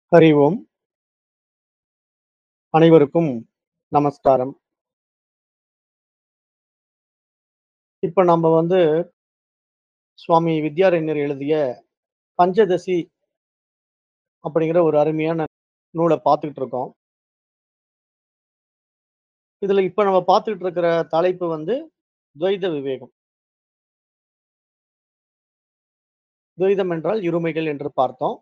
ஹரி ஓம். அனைவருக்கும் நமஸ்காரம். இப்ப நம்ம சுவாமி வித்யாரண்யர் எழுதிய பஞ்சதசி அப்படிங்கிற ஒரு அருமையான நூல பார்த்துக்கிட்டு இருக்கோம். இதுல இப்ப நம்ம பார்த்துக்கிட்டு இருக்கிற தலைப்பு துவைத விவேகம். துவைதம் என்றால் இருமைகள் என்று பார்த்தோம்.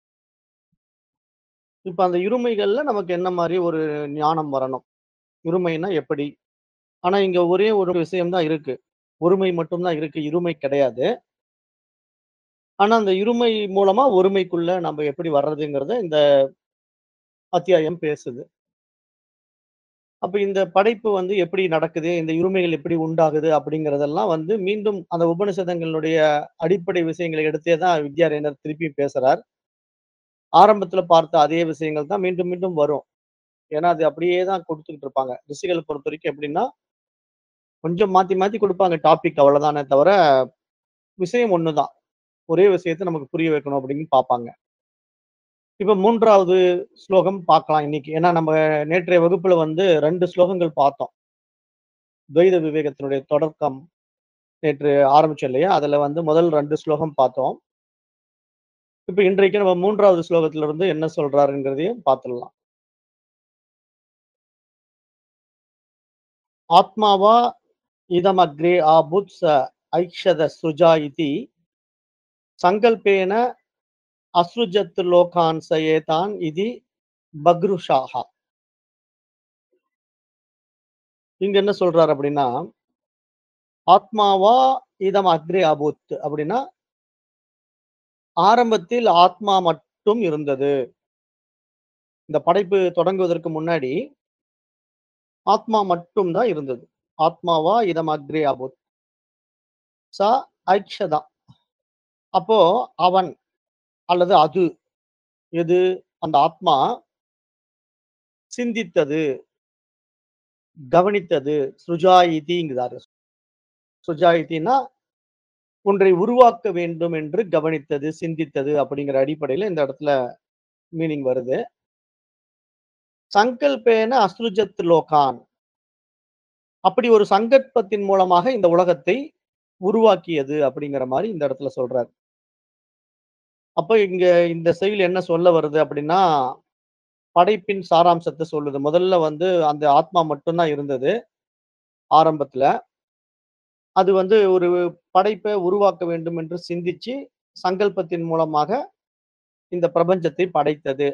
இப்ப அந்த இருமைகள்ல நமக்கு என்ன மாரி ஒரு ஞானம் வரணும்? இருமைன்னா எப்படி? ஆனா இங்க ஒரே ஒரு விஷயம் தான் இருக்கு. ஒருமை மட்டும் தான் இருக்கு. இருமை கிடையாது. ஆனா அந்த இருமை மூலமா ஒருமைக்குள்ள நம்ம எப்படி வர்றதுங்கிறத இந்த அத்தியாயம் பேசுது. அப்ப இந்த படைப்பு எப்படி நடக்குது? இந்த இருமைகள் எப்படி உண்டாகுது? அப்படிங்கிறதெல்லாம் மீண்டும் அந்த உபநிஷதங்களுடைய அடிப்படை விஷயங்களை எடுத்தே தான் வித்யாரண்யர் திருப்பி பேசுறார். ஆரம்பத்துல பார்த்த அதே விஷயங்கள் தான் மீண்டும் மீண்டும் வரும். ஏன்னா, அது அப்படியே தான் குடுத்துக்கிட்டு இருப்பாங்க. ரிஷிகள பொறுத்தவரைக்கும் எப்படின்னா, கொஞ்சம் மாத்தி மாத்தி குடுப்பாங்க டாபிக் அவ்வளவுதானே தவிர, விஷயம் ஒண்ணுதான். ஒரே விஷயத்த நமக்கு புரிய வைக்கணும் அப்படின்னு பார்ப்பாங்க. இப்ப 3வது ஸ்லோகம் பார்க்கலாம் இன்னைக்கு. ஏன்னா, நம்ம நேற்றைய வகுப்புல 2 ஸ்லோகங்கள் பார்த்தோம். துவைத விவேகத்தினுடைய தொடக்கம் நேற்று ஆரம்பிச்சோம் இல்லையா? அதுல முதல் 2 ஸ்லோகம் பார்த்தோம். இப்ப இன்றைக்கு நம்ம 3வது ஸ்லோகத்திலிருந்து என்ன சொல்றாருங்கிறதையும் பார்த்துடலாம். ஆத்மாவா இதமக்ரே ஆபுத் ச ஐக்ஷத சுஜா இதி சங்கல்பேன அஸ்ருஜத் லோகான் ச ஏதான் இதி பக்ருஷாஹா. இங்க என்ன சொல்றாரு அப்படின்னா, ஆத்மாவா இதம் அக்ரே அபூத் அப்படின்னா, ஆரம்பத்தில் ஆத்மா மட்டும் இருந்தது. இந்த படைப்பு தொடங்குவதற்கு முன்னாடி ஆத்மா மட்டும் தான் இருந்தது. ஆத்மாவா இதம் அக்ரே அபூத். ச ஐக்ஷதா. அப்போ அவன் அல்லது அது எது? அந்த ஆத்மா சிந்தித்தது, கவனித்தது. சுஜாயிதிங்கிறாரு. சுஜாயிதின்னா, ஒன்றை உருவாக்க வேண்டும் என்று கவனித்தது, சிந்தித்தது அப்படிங்கிற அடிப்படையில இந்த இடத்துல மீனிங் வருது. சங்கல்பேன அஸ்ருஜத் லோகான். அப்படி ஒரு சங்கல்பத்தின் மூலமாக இந்த உலகத்தை உருவாக்கியது அப்படிங்கிற மாரி இந்த இடத்துல சொல்றாரு. அப்ப இங்க இந்த செய்யுள் என்ன சொல்ல வருது அப்படின்னா, படைப்பின் சாராம்சத்த சொல்லுது. முதல்ல அந்த ஆத்மா மட்டும் தான் இருந்தது ஆரம்பத்துல. அது ஒரு படைப்ப உருவாக்க வேண்டும் என்று சிந்திச்சு, சங்கல்பத்தின் மூலமாக இந்த பிரபஞ்சத்தை படைத்தது.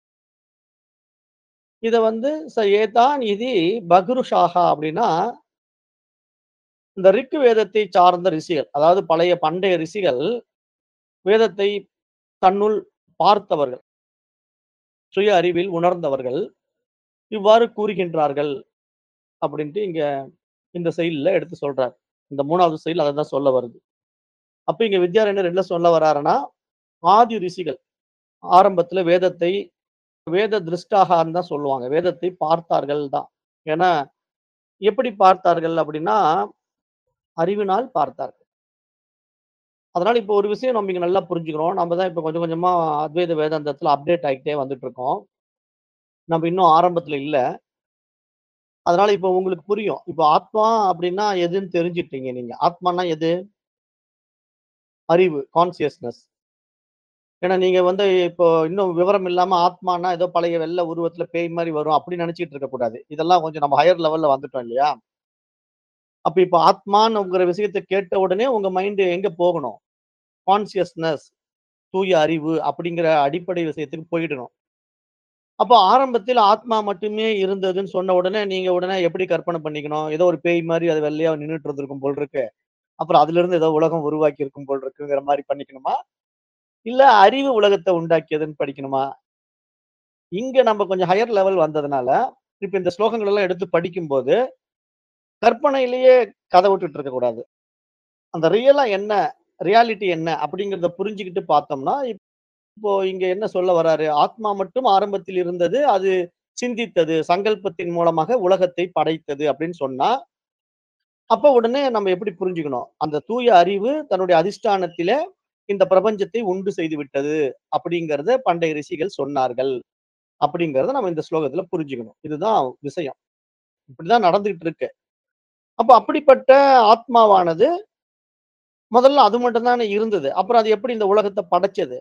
இத ஏதான் இதி பகுருஷாகா அப்படின்னா, இந்த ரிக் வேதத்தை சார்ந்த ரிஷிகள், அதாவது பண்டைய ரிஷிகள் வேதத்தை தன்னுள் பார்த்தவர்கள், சுய அறிவில் உணர்ந்தவர்கள், இவ்வாறு கூறுகின்றார்கள் அப்படின்ட்டு இங்க இந்த செய்யுள்ல எடுத்து சொல்றார். இந்த 3வது செய்யுள் அததான் சொல்ல வருது. அப்ப இங்க வித்யாரண்யர் என்ன சொல்ல வர்றாருன்னா, ஆதி ரிஷிகள் ஆரம்பத்துல வேத திருஷ்டாகான்னு தான் சொல்லுவாங்க. வேதத்தை பார்த்தார்கள் தான். ஏன்னா, எப்படி பார்த்தார்கள் அப்படின்னா, அறிவினால் பார்த்தார்கள். அதனால இப்போ ஒரு விஷயம் நம்ம இங்க நல்லா புரிஞ்சுக்கிறோம். நம்ம தான் இப்ப கொஞ்சம் கொஞ்சமா அத்வைத வேதாந்தத்துல அப்டேட் ஆகிட்டே வந்துட்டு இருக்கோம். நம்ம இன்னும் ஆரம்பத்துல இல்ல. அதனால இப்போ உங்களுக்கு புரியும். இப்போ ஆத்மா அப்படின்னா எதுன்னு தெரிஞ்சுட்டீங்க நீங்க. ஆத்மான்னா எது? அறிவு, கான்ஷியஸ்னஸ். ஏன்னா நீங்க இப்போ இன்னும் விவரம் இல்லாம ஆத்மான்னா ஏதோ பழைய வெள்ள உருவத்துல பேய் மாரி வரும் அப்படி நெனச்சுட்டு இருக்கக்கூடாது. இதெல்லாம் கொஞ்சம் நம்ம ஹையர் லெவல்ல வந்துட்டோம் இல்லையா? அப்ப இப்ப ஆத்மான்னுங்கிற விஷயத்த கேட்ட உடனே உங்க மைண்ட் எங்க போகணும்? கான்ஷியஸ்னஸ், தூய அறிவு அப்படிங்கிற அடிப்படை விஷயத்துக்கு போயிடணும். அப்ப ஆரம்பத்தில் ஆத்மா மட்டுமே இருந்ததுன்னு சொன்ன உடனே, நீங்க உடனே எப்படி கற்பனை பண்ணிக்கணும்? ஏதோ ஒரு பேய் மாரி அது வெள்ளையா நின்னுட்டு இருந்திருக்கும் போல இருக்கு. அப்புறம் அதிலிருந்து ஏதோ உலகம் உருவாக்கி இருக்கும் போல இருக்குங்கிற மாரி பண்ணிக்கணுமா? இல்ல அறிவு உலகத்த உண்டாக்கியதுன்னு படிக்கணுமா? இங்க நம்ம கொஞ்சம் ஹையர் லெவல் வந்ததுனால, இப்ப இந்த ஸ்லோகங்கள் எல்லாம் எடுத்து படிக்கும்போது, கற்பனையிலேயே கத விட்டுட்டு இருக்கக்கூடாது. அந்த ரியலா என்ன? ரியாலிட்டி என்ன? அப்படிங்கிறத புரிஞ்சுகிட்டு பார்த்தோம்னா, இப்போ இங்க என்ன சொல்ல வராரு? ஆத்மா மட்டும் ஆரம்பத்தில் இருந்தது. அது சிந்தித்தது. சங்கல்பத்தின் மூலமாக உலகத்தை படைத்தது அப்படின்னு சொன்னா, அப்ப உடனே நம்ம எப்படி புரிஞ்சுக்கணும்? அந்த தூய அறிவு தன்னுடைய அதிஷ்டானத்திலே இந்த பிரபஞ்சத்தை உண்டு செய்து விட்டது அப்படிங்கிறத பண்டைய ரிஷிகள் சொன்னார்கள். அப்படிங்கிறத நம்ம இந்த ஸ்லோகத்துல புரிஞ்சுக்கணும். இதுதான் விஷயம். இப்படிதான் நடந்துகிட்டு இருக்கு. அப்ப அப்படிப்பட்ட ஆத்மாவானது முதல்ல அது மட்டும் தானே இருந்தது. அப்புறம் அது எப்படி இந்த உலகத்த படைச்சது?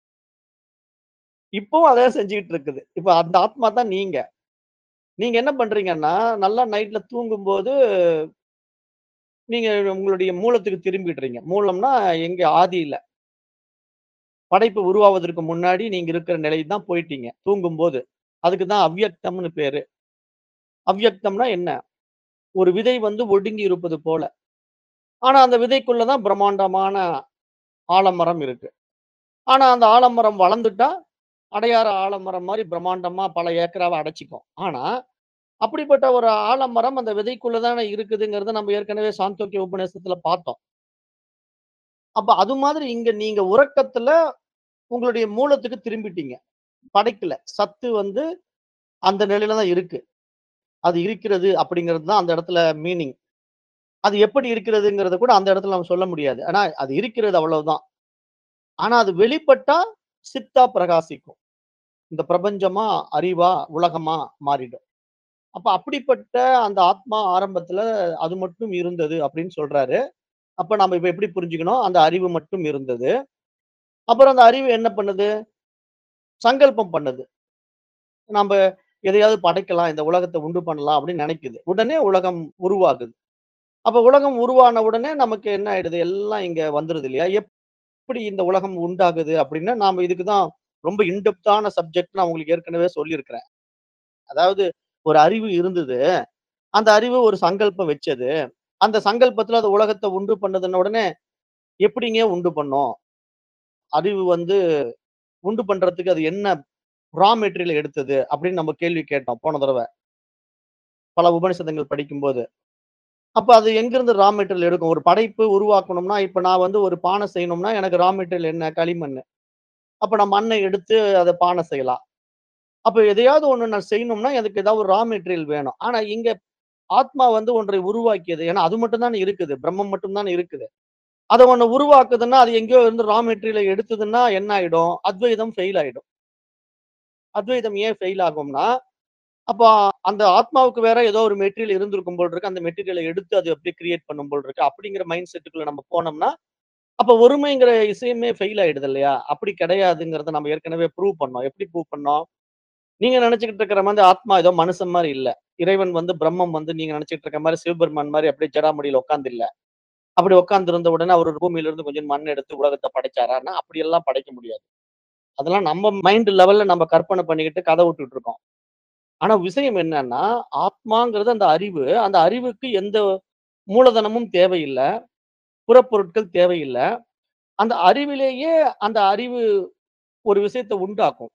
இப்பவும் அதே செஞ்சுகிட்டு இருக்குது. இப்ப அந்த ஆத்மா தான் நீங்க. நீங்க என்ன பண்றீங்கன்னா, நல்லா நைட்ல தூங்கும்போது, நீங்க உங்களுடைய மூலத்துக்கு திரும்பிடுறீங்க. மூலம்னா எங்க ஆதியில. படைப்பு உருவாவதற்கு முன்னாடி நீங்க இருக்கிற நிலைக்கு தான் போயிட்டீங்க, தூங்கும்போது. அதுக்கு தான் அவ்யக்தம்னு பேரு. அவ்யக்தம்னா என்ன? ஒரு விதை வந்து ஒடுங்கி இருப்பது போல. ஆனா அந்த விதைக்குள்ள தான் பிரம்மாண்டமான ஆலமரம் இருக்கு. ஆனா அந்த ஆலமரம் வளர்ந்துட்டா, அடையாற ஆலமரம் மாரி பிரம்மாண்டமா பல ஏக்கராவ அடைச்சுக்கும். ஆனா, அப்படிப்பட்ட ஒரு ஆலமரம் அந்த விதைக்குள்ள தானே இருக்குதுங்கிறத நம்ம ஏற்கனவே சாந்தோக்கிய உபநிஷத்துல பார்த்தோம். அப்ப அது மாதிரி இங்க நீங்க உறக்கத்துல உங்களுடைய மூலத்துக்கு திரும்பிட்டீங்க. படைக்கல. சத்து வந்து அந்த நிலையில தான் இருக்கு. அது இருக்கிறது அப்படிங்கிறது தான் அந்த இடத்துல மீனிங். அது எப்படி இருக்கிறதுங்கிறத கூட அந்த இடத்துல நம்ம சொல்ல முடியாது. ஆனா அது இருக்கிறது அவ்வளவுதான். ஆனா அது வெளிப்பட்டா சித்தா பிரகாசிக்கும். இந்த பிரபஞ்சமா, அறிவா, உலகமா மாறிடும். அப்ப அப்படிப்பட்ட அந்த ஆத்மா ஆரம்பத்துல அது மட்டும் இருந்தது அப்படின்னு சொல்றாரு. அப்ப நம்ம இப்ப எப்படி புரிஞ்சுக்கணும்? அந்த அறிவு மட்டும் இருந்தது. அப்புறம் அந்த அறிவு என்ன பண்ணுது? சங்கல்பம் பண்ணுது. நம்ப எதையாவது படைக்கலாம், இந்த உலகத்த உண்டு பண்ணலாம் அப்படின்னு நினைக்குது. உடனே உலகம் உருவாகுது. அப்ப உலகம் உருவான உடனே நமக்கு என்ன ஆயிடுது? எல்லாம் இங்க வந்துருது இல்லையா? எப்படி இந்த உலகம் உண்டாகுது அப்படின்னா, நாம இதுக்கு தான் ரொம்ப இன் டெப்த்தான சப்ஜெக்ட் நான் உங்களுக்கு ஏற்கனவே சொல்லியிருக்கிறேன். அதாவது ஒரு அறிவு இருந்தது. அந்த அறிவு ஒரு சங்கல்பம் வச்சது. அந்த சங்கல்பத்துல அது உலகத்த உண்டு பண்ணதுன்ன உடனே, எப்படிங்க உண்டு பண்ணும்? அறிவு வந்து உண்டு பண்றதுக்கு அது என்ன ரா மெட்டீரியல் எடுத்தது? அப்படின்னு நம்ம கேள்வி கேட்டோம் போன தடவ. பல உபநிஷதங்கள் படிக்கும்போது. அப்ப அது எங்கிருந்து ரா மெட்டீரியல் எடுக்கும்? ஒரு படைப்பு உருவாக்கணும்னா, இப்ப நான் வந்து ஒரு பானை செய்யணும்னா, எனக்கு ரா மெட்டீரியல் என்ன? களிமண்ணு. அப்ப நான் மண்ணை எடுத்து அத பானை செய்யலாம். அப்ப எதையாவது ஒண்ணு நான் செய்யணும்னா, அதுக்கு ஏதாவது ஒரு ரா மெட்டீரியல் வேணும். ஆனா இங்க ஆத்மா வந்து ஒன்றை உருவாக்கியது. ஏன்னா அது மட்டும் தானே இருக்குது. பிரம்மம் மட்டும் தானே இருக்குது. அத ஒண்ணு உருவாக்குதுன்னா, அது எங்கேயோ இருந்து ரா மெட்டீரியல எடுத்ததுன்னா என்ன ஆயிடும்? அத்வைதம் ஃபெயில் ஆயிடும். அத்வைதம் ஏன் ஃபெயில் ஆகும்னா, அப்ப அந்த ஆத்மாவுக்கு வேற ஏதோ ஒரு மெட்டீரியல் இருந்திருக்கும் போல இருக்கு. அந்த மெட்டீரியல எடுத்து அது அப்படியே கிரியேட் பண்ணும் போல இருக்கு. அப்படிங்கிற மைண்ட் செட்டுக்குள்ள நம்ம போனோம்னா, அப்ப ஒருமைங்கிற விஷயமே ஃபெயில் ஆயிடுது இல்லையா? அப்படி கிடையாதுங்கிறத நம்ம ஏற்கனவே ப்ரூவ் பண்ணோம். எப்படி ப்ரூவ் பண்ணோம்? நீங்க நினைச்சுக்கிட்டு இருக்கிற மாதிரி ஆத்மா ஏதோ மனுஷன் மாரி இல்ல. இறைவன் வந்து பிரம்மம் வந்து நீங்க நினைச்சுட்டு இருக்க மாரி சிவபெருமான் மாரி அப்படியே ஜடாமுடியில உட்கார்ந்து இல்ல. அப்படி உட்கார்ந்து இருந்த உடனே அவரு பூமியில இருந்து கொஞ்சம் மண் எடுத்து உலகத்த படைச்சாரான்னா, அப்படியெல்லாம் படைக்க முடியாது. அதெல்லாம் நம்ம மைண்ட் லெவல்ல நம்ம கற்பனை பண்ணிக்கிட்டு கதை விட்டுட்டு இருக்கோம். ஆனா விஷயம் என்னன்னா, ஆத்மாங்கிறது அந்த அறிவு. அந்த அறிவுக்கு எந்த மூலதனமும் தேவையில்ல. புறப்பொருட்கள் தேவையில்ல. அந்த அறிவிலேயே அந்த அறிவு ஒரு விஷயத்த உண்டாக்கும்.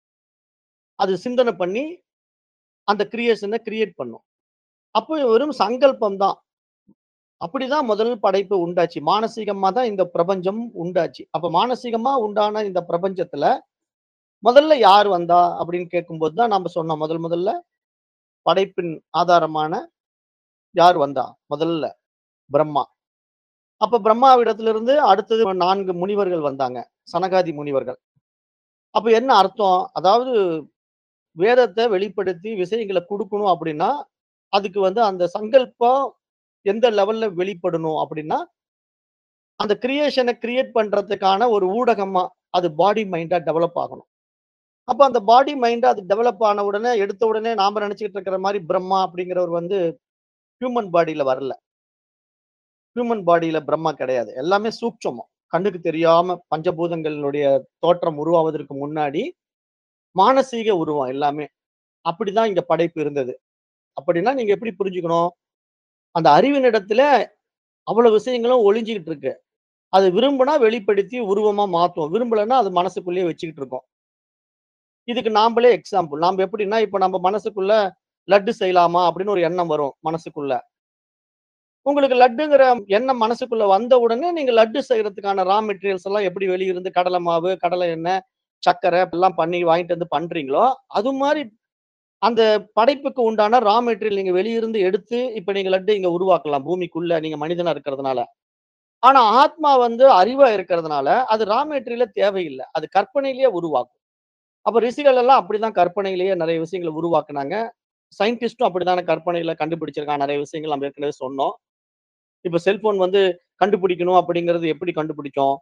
அது சிந்தனை பண்ணி அந்த கிரியேஷன கிரியேட் பண்ணும். அப்போ வெறும் சங்கல்பம் தான். அப்படிதான் முதல் படைப்பு உண்டாச்சு. மானசீகமா தான் இந்த பிரபஞ்சம் உண்டாச்சு. அப்ப மானசீகமா உண்டான இந்த பிரபஞ்சத்துல, முதல்ல யார் வந்தா அப்படின்னு கேட்கும்போது தான் நாம சொன்னோம். முதல்ல படைப்பின் ஆதாரமான யார் வந்தா? முதல்ல பிரம்மா. அப்ப பிரம்மாவிடத்திலிருந்து அடுத்தது 4 முனிவர்கள் வந்தாங்க. சனகாதி முனிவர்கள். அப்ப என்ன அர்த்தம்? அதாவது வேதத்த வெளிப்படுத்தி விஷயங்கள குடுக்கணும் அப்படின்னா, அதுக்கு வந்து அந்த சங்கல்பம் எந்த லெவல்ல வெளிப்படணும் அப்படின்னா, அந்த கிரியேஷன கிரியேட் பண்றதுக்கான ஒரு ஊடகமா, அது பாடி மைண்டா டெவலப் ஆகணும். அப்ப அந்த பாடி மைண்ட் அது டெவலப் ஆன உடனே, எடுத்த உடனே நாம நெனச்சுக்கிட்டு இருக்கிற மாரி பிரம்மா அப்படிங்கிறவர் வந்து ஹியூமன் பாடில வரல. ஹியூமன் பாடில பிரம்மா கிடையாது. எல்லாமே சூட்சமம். கண்ணுக்கு தெரியாம பஞ்சபூதங்களினுடைய தோற்றம் உருவாவதற்கு முன்னாடி, மானசீக உருவம் எல்லாமே. அப்படிதான் இங்க படைப்பு இருந்தது. அப்படின்னா நீங்க எப்படி புரிஞ்சுக்கணும்? அந்த அறிவினிடத்தில அவ்வளவு விஷயங்களும் ஒளிஞ்சுகிட்டு இருக்கு. அது விரும்புனா வெளிப்படுத்தி உருவமா மாத்தும். விரும்பலன்னா அது மனசுக்குள்ளேயே வச்சுக்கிட்டு இருக்கும். இதுக்கு நாம்பளே எக்ஸாம்பிள். நாம எப்படின்னா, இப்ப நம்ம மனசுக்குள்ள லட்டு செய்யலாமா? அப்படின்னு ஒரு எண்ணம் வரும் மனசுக்குள்ள. உங்களுக்கு லட்டுங்கிற எண்ணம் மனசுக்குள்ள வந்த உடனே, நீங்க லட்டு செய்யறதுக்கான ரா மெட்டீரியல்ஸ் எல்லாம் எப்படி வெளியிருந்து கடலை மாவு, கடலை எண்ணெய், சர்க்கரை எல்லாம் பண்ணி வாங்கிட்டு வந்து பண்றீங்களோ, அது மாரி அந்த படைப்புக்கு உண்டான ரா மெட்டீரியல் நீங்க வெளியிருந்து எடுத்து, இப்ப நீங்க லட்டு இங்க உருவாக்கலாம். பூமிக்குள்ள நீங்க மனிதனா இருக்கிறதுனால. ஆனா ஆத்மா வந்து அறிவா இருக்கிறதுனால, அது ரா மெட்டீரியலே தேவையில்ல. அது கற்பனையிலேயே உருவாக்கும். அப்ப ரிஷிகள் எல்லாம் அப்படிதான் கற்பனையிலேயே நெறைய விஷயங்கள உருவாக்குனாங்க. சயின்டிஸ்ட்டும் அப்படித்தானே கற்பனையில கண்டுபிடிச்சிருக்கான் நெறைய விஷயங்கள் நம்ம ஏற்கனவே சொன்னோம். இப்ப செல்போன் வந்து கண்டுபிடிக்கணும் அப்படிங்கிறது எப்படி கண்டுபிடிச்சோம்?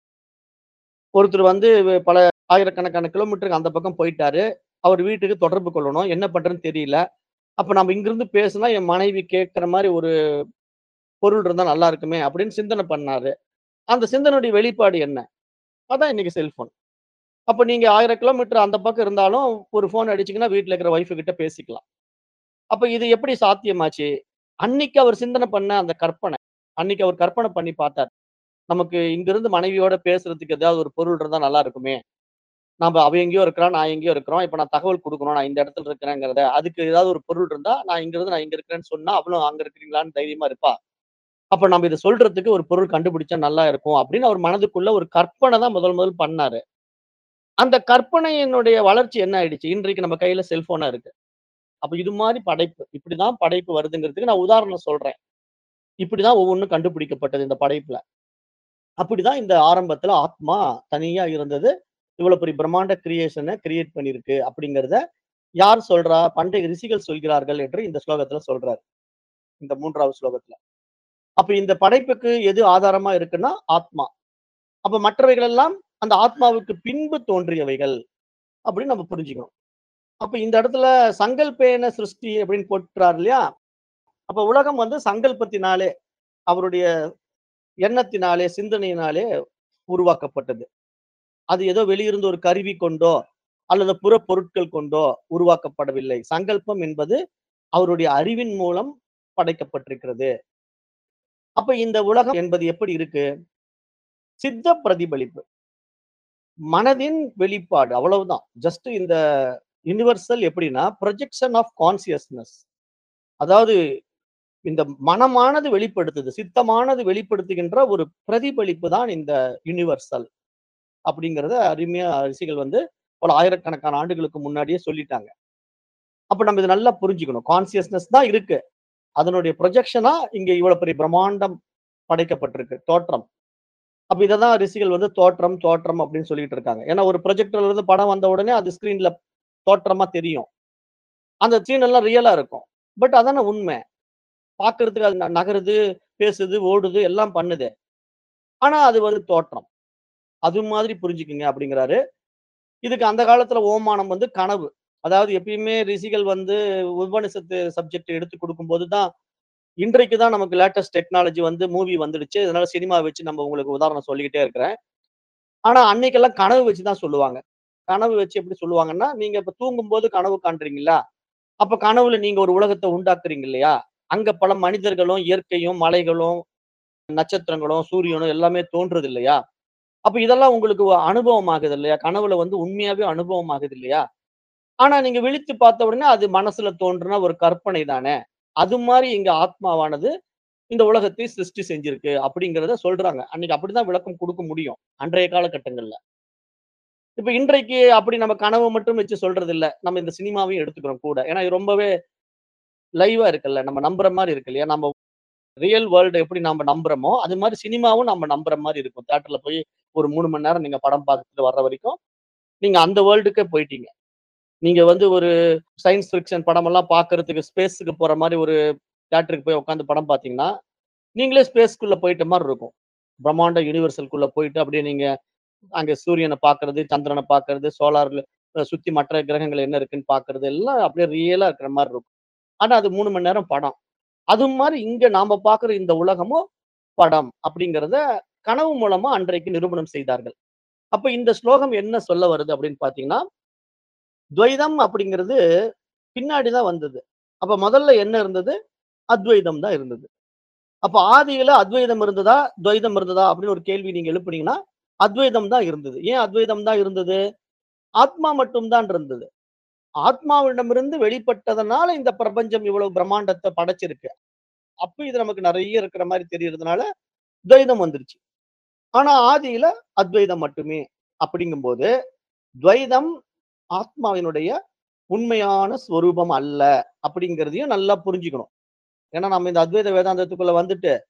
ஒருத்தர் வந்து பல ஆயிரக்கணக்கான கிலோமீட்டருக்கு அந்த பக்கம் போயிட்டாரு. அவர் வீட்டுக்கு தொடர்பு கொள்ளணும். என்ன பண்றதுன்னு தெரியல. அப்ப நம்ம இங்கிருந்து பேசுனா என் மனைவி கேட்கிற மாரி ஒரு பொருள் இருந்தா நல்லா இருக்குமே அப்படின்னு சிந்தனை பண்ணாரு. அந்த சிந்தனையுடைய வெளிப்பாடு என்ன? அதான் இன்னைக்கு செல்போன். அப்ப நீங்க 1000 கிலோமீட்டர் அந்த பக்கம் இருந்தாலும் ஒரு ஃபோன் அடிச்சீங்கன்னா வீட்ல இருக்கிற ஒய்ஃப் கிட்ட பேசிக்கலாம். அப்ப இது எப்படி சாத்தியமாச்சு? அன்னைக்கு அவர் சிந்தனை பண்ண அந்த கற்பனை. அன்னைக்கு அவர் கற்பனை பண்ணி பார்த்தார். நமக்கு இங்கிருந்து மனைவியோட பேசுறதுக்கு ஏதாவது ஒரு பொருள் இருந்தா நல்லா இருக்குமே! அவ எங்கேயோ இருக்கிறா, நான் எங்கேயோ இருக்கிறோம். இப்ப நான் தகவல் குடுக்கணும். நான் இந்த இடத்துல இருக்கிறேங்கிறத. அதுக்கு ஏதாவது ஒரு பொருள் இருந்தா, நான் இங்க இருக்கிறேன்னு சொன்னா, அவளும் அங்க இருக்கிறீங்களான்னு தைரியமா இருப்பா. அப்ப நம்ம இத சொல்றதுக்கு ஒரு பொருள் கண்டுபிடிச்சா நல்லா இருக்கும் அப்படின்னு அவர் மனதுக்குள்ள ஒரு கற்பனை தான் முதல் பண்ணாரு. அந்த கற்பனையினுடைய வளர்ச்சி என்ன ஆயிடுச்சு? இன்றைக்கு நம்ம கையில செல்ஃபோனா இருக்கு. அப்ப இது மாரி படைப்பு. இப்படிதான் படைப்பு வருதுங்கிறதுக்கு நான் உதாரணம் சொல்றேன். இப்படிதான் ஒவ்வொன்னும் கண்டுபிடிக்கப்பட்டது இந்த படைப்புல. அப்படிதான் இந்த ஆரம்பத்துல ஆத்மா தனியா இருந்தது. இவ்வளவு பெரிய பிரம்மாண்ட கிரியேஷன கிரியேட் பண்ணியிருக்கு அப்படிங்கிறத யார் சொல்றா? பண்டைய ரிஷிகள் சொல்கிறார்கள் என்று இந்த ஸ்லோகத்துல சொல்றாரு. இந்த 3வது ஸ்லோகத்துல. அப்ப இந்த படைப்புக்கு எது ஆதாரமா இருக்குன்னா, ஆத்மா. அப்ப மற்றவைகள் எல்லாம் அந்த ஆத்மாவுக்கு பின்பு தோன்றியவைகள் அப்படின்னு நம்ம புரிஞ்சுக்கணும். அப்ப இந்த இடத்துல சங்கல்பேன சிருஷ்டி அப்படின்னு போட்டுறாரு இல்லையா? அப்ப உலகம் வந்து சங்கல்பத்தினாலே, அவருடைய எண்ணத்தினாலே, சிந்தனையினாலே உருவாக்கப்பட்டது. அது ஏதோ வெளியிருந்து ஒரு கருவி கொண்டோ, அல்லது புற பொருட்கள் கொண்டோ உருவாக்கப்படவில்லை. சங்கல்பம் என்பது அவருடைய அறிவின் மூலம் படைக்கப்பட்டிருக்கிறது. அப்ப இந்த உலகம் என்பது எப்படி இருக்கு? சித்த பிரதிபலிப்பு. மனதின் வெளிப்பாடு அவ்வளவுதான். ஜஸ்ட் இந்த யுனிவர்சல் எப்படின்னா, ப்ரொஜெக்ஷன் ஆஃப் கான்ஷியஸ்னஸ். அதாவது இந்த மனமானது வெளிப்படுத்துது. சித்தமானது வெளிப்படுத்துகின்ற ஒரு பிரதிபலிப்பு தான் இந்த யுனிவர்சல். அப்படிங்கிறத அருமையா ரிஷிகள் வந்து பல ஆயிரக்கணக்கான ஆண்டுகளுக்கு முன்னாடியே சொல்லிட்டாங்க. அப்ப நம்ம இத நல்லா புரிஞ்சுக்கணும். கான்ஷியஸ்னஸ் தான் இருக்கு. அதனுடைய ப்ரொஜெக்ஷனா இங்க இவ்வளவு பெரிய பிரம்மாண்டம் படைக்கப்பட்டிருக்கு. தோற்றம். அப்ப இததான் ரிஷிகள் வந்து தோற்றம், தோற்றம் அப்படின்னு சொல்லிட்டு இருக்காங்க. ஏன்னா ஒரு ப்ரொஜெக்டர்ல இருந்து படம் வந்த உடனே அது ஸ்கிரீன்ல தோற்றமா தெரியும். அந்த சீன் எல்லாம் ரியலா இருக்கும். பட் அதானே உண்மை. பார்க்கறதுக்கு அது நகருது, பேசுது, ஓடுது, எல்லாம் பண்ணுது. ஆனா அது வந்து தோற்றம். அது மாதிரி புரிஞ்சுக்குங்க அப்படிங்கிறாரு. இதுக்கு அந்த காலத்துல ஓமானம் வந்து கனவு. அதாவது எப்பயுமே ரிஷிகள் வந்து உபனிஷத்து சப்ஜெக்ட் எடுத்து குடுக்கும்போது தான், இன்றைக்கு தான் நமக்கு லேட்டஸ்ட் டெக்னாலஜி வந்து மூவி வந்துடுச்சு. அதனால சினிமா வச்சு நம்ம உங்களுக்கு உதாரணம் சொல்லிக்கிட்டே இருக்கிறேன். ஆனா அன்னைக்கெல்லாம் கனவு வச்சு தான் சொல்லுவாங்க. கனவு வச்சு எப்படி சொல்லுவாங்கன்னா, நீங்க இப்ப தூங்கும்போது கனவு காண்றீங்களா? அப்ப கனவுல நீங்க ஒரு உலகத்த உண்டாக்குறீங்க இல்லையா? அங்க பல மனிதர்களும், இயற்கையும், மலைகளும், நட்சத்திரங்களும், சூரியனும் எல்லாமே தோன்றுது இல்லையா? அப்ப இதெல்லாம் உங்களுக்கு அனுபவம் ஆகுது இல்லையா? கனவுல வந்து உண்மையாவே அனுபவம் ஆகுது இல்லையா? ஆனா நீங்க விழித்து பார்த்த உடனே அது மனசுல தோன்றுன ஒரு கற்பனை தானே! அது மாரி இங்க ஆத்மாவானது இந்த உலகத்தை சிருஷ்டி செஞ்சிருக்கு அப்படிங்கிறத சொல்றாங்க. அன்னைக்கு அப்படிதான் விளக்கம் குடுக்க முடியும். அன்றைய காலகட்டங்கள்ல. இப்ப இன்றைக்கு அப்படி நம்ம கனவு மட்டும் வச்சு சொல்றது இல்ல. நம்ம இந்த சினிமாவையும் எடுத்துக்கிறோம் கூட. ஏன்னா இது ரொம்பவே லைவா இருக்குல்ல. நம்ம நம்புற மாரி இருக்கு இல்லையா? நம்ம ரியல் வேர்ல்ட் எப்படி நாம நம்புறோமோ, அது மாரி சினிமாவும் நம்ம நம்புற மாரி இருக்கும். தியேட்டர்ல போய் ஒரு 3 மணி நேரம் நீங்க படம் பார்த்துட்டு வர்ற வரைக்கும், நீங்க அந்த வேர்ல்டுக்கே போயிட்டீங்க. நீங்க வந்து ஒரு சயன்ஸ் ஃபிக்ஷன் படமெல்லாம் பார்க்கறதுக்கு ஸ்பேஸ்க்கு போற மாரி ஒரு தியேட்டருக்கு போய் உட்கார்ந்து படம் பார்த்தீங்கன்னா, நீங்களே ஸ்பேஸ்க்குள்ள போயிட்ட மாரி இருக்கும். பிரம்மாண்ட யுனிவர்சல்குள்ள போயிட்டு அப்படியே நீங்க அங்க சூரியன பார்க்கறது, சந்திரன பார்க்கறது, சோலார்ல சுத்தி மற்ற கிரகங்கள் என்ன இருக்குன்னு பார்க்கறது, எல்லாம் அப்படியே ரியலா இருக்கிற மாரி இருக்கும். ஆனா அது 3 மணி நேரம் படம். அது மாரி இங்க நாம பார்க்குற இந்த உலகமும் படம் அப்படிங்கிறத கனவு மூலமா அன்றைக்கு நிரூபணம் செய்தார்கள். அப்ப இந்த ஸ்லோகம் என்ன சொல்ல வருது அப்படின்னு பார்த்தீங்கன்னா, துவைதம் அப்படிங்கிறது பின்னாடி தான் வந்தது. அப்ப முதல்ல என்ன இருந்தது? அத்வைதம் தான் இருந்தது. அப்ப ஆதியில அத்வைதம் இருந்ததா? துவைதம் இருந்ததா? அப்படின்னு ஒரு கேள்வி நீங்க எழுப்புனீங்கன்னா, அத்வைதம் தான் இருந்தது. ஏன் அத்வைதம் தான் இருந்தது? ஆத்மா மட்டும் தான் இருந்தது. ஆத்மாவிடமிருந்து வெளிப்பட்டதனால இந்த பிரபஞ்சம் இவ்வளவு பிரம்மாண்டத்த படைச்சிருக்கு. அப்ப இது நமக்கு நெறைய இருக்கிற மாரி தெரியறதுனால, துவைதம் வந்துருச்சு. ஆனா ஆதியில அத்வைதம் மட்டுமே. அப்படிங்கும்போது, துவைதம் ஆத்மாவினுடைய உண்மையான ஸ்வரூபம் அல்ல. அப்படிங்கிறதையும் நல்லா புரிஞ்சுக்கணும். ஏன்னா நம்ம இந்த அத்வைத வேதாந்தத்துக்குள்ள வந்துட்டு,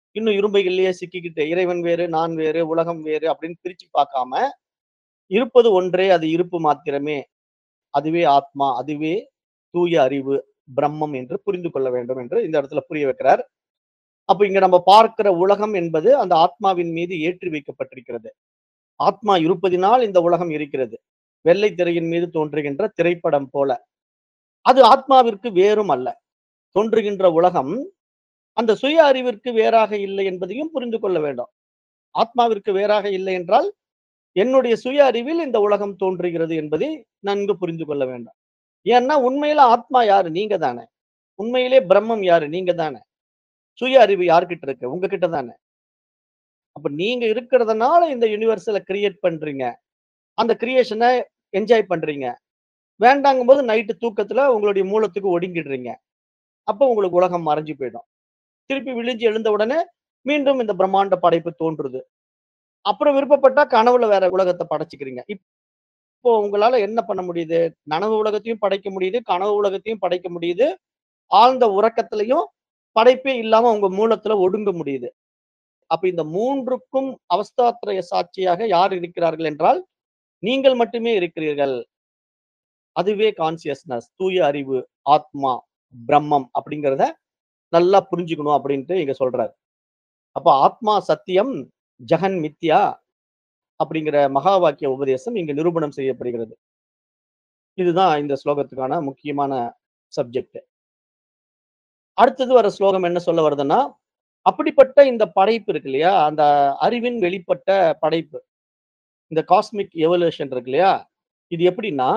இன்னும் இரும்பைகள்லயே சிக்கிக்கிட்டு இறைவன் வேறு, நான் வேறு, உலகம் வேறு அப்படின்னு பிரிச்சு பார்க்காம, இருப்பது ஒன்றே, அது இருப்பு மாத்திரமே. அதுவே ஆத்மா, அதுவே தூய அறிவு, பிரம்மம் என்று புரிந்து கொள்ள வேண்டும் என்று இந்த இடத்துல புரிய வைக்கிறார். அப்ப இங்க நம்ம பார்க்கிற உலகம் என்பது அந்த ஆத்மாவின் மீது ஏற்றி வைக்கப்பட்டிருக்கிறது. ஆத்மா இருப்பதினால் இந்த உலகம் இருக்கிறது. வெள்ளை திரையின் மீது தோன்றுகின்ற திரைப்படம் போல. அது ஆத்மாவிற்கு வேறும் அல்ல. தோன்றுகின்ற உலகம் அந்த சுய அறிவிற்கு வேறாக இல்லை என்பதையும் புரிந்து கொள்ள வேண்டும். ஆத்மாவிற்கு வேறாக இல்லை என்றால், என்னுடைய சுய அறிவில் இந்த உலகம் தோன்றுகிறது என்பதை நன்கு புரிந்து கொள்ள வேண்டும். ஏன்னா உண்மையில ஆத்மா யாரு? நீங்க தானே. உண்மையிலே பிரம்மம் யாரு? நீங்க தானே. சுய அறிவு யார்கிட்ட இருக்கு? உங்ககிட்ட தானே. அப்ப நீங்க இருக்கிறதுனால இந்த யுனிவர்ஸல கிரியேட் பண்றீங்க. அந்த கிரியேஷன என்ஜாய் பண்றீங்க. வேண்டாங்கும்போது நைட்டு தூக்கத்துல உங்களுடைய மூலத்துக்கு ஒடுங்கிடுறீங்க. அப்ப உங்களுக்கு உலகம் மறைஞ்சு போயிடும். திருப்பி விழிஞ்சு எழுந்த உடனே மீண்டும் இந்த பிரம்மாண்ட படைப்பு தோன்றுது. அப்புறம் விருப்பப்பட்டா கனவுல வேற உலகத்த படைச்சுக்கிறீங்க. இப்போ உங்களால என்ன பண்ண முடியுது? நனவு உலகத்தையும் படைக்க முடியுது, கனவு உலகத்தையும் படைக்க முடியுது. ஆழ்ந்த உறக்கத்திலயும் படைப்பே இல்லாம உங்க மூலத்துல ஒடுங்க முடியுது. அப்ப இந்த 3க்கும் அவஸ்தாத்ரய சாட்சியாக யார் இருக்கிறார்கள் என்றால், நீங்கள் மட்டுமே இருக்கிறீர்கள். அதுவே கான்ஷியஸ்னஸ், தூய அறிவு, ஆத்மா, பிரம்மம் அப்படிங்கிறத நல்லா புரிஞ்சுக்கணும் அப்படின்ட்டு இங்க சொல்றாரு. அப்ப ஆத்மா சத்தியம், ஜெகன் மித்யா அப்படிங்கிற மகா வாக்கிய உபதேசம் இங்க நிரூபணம் செய்யப்படுகிறது. இதுதான் இந்த ஸ்லோகத்துக்கான முக்கியமான சப்ஜெக்ட். அடுத்தது வர ஸ்லோகம் என்ன சொல்ல வருதுன்னா, அப்படிப்பட்ட இந்த படைப்பு இருக்கு இல்லையா? அந்த அறிவின் வெளிப்பட்ட படைப்பு. இந்த காஸ்மிக் எவல்யூஷன் இருக்கு இல்லையா? இது எப்படின்னா,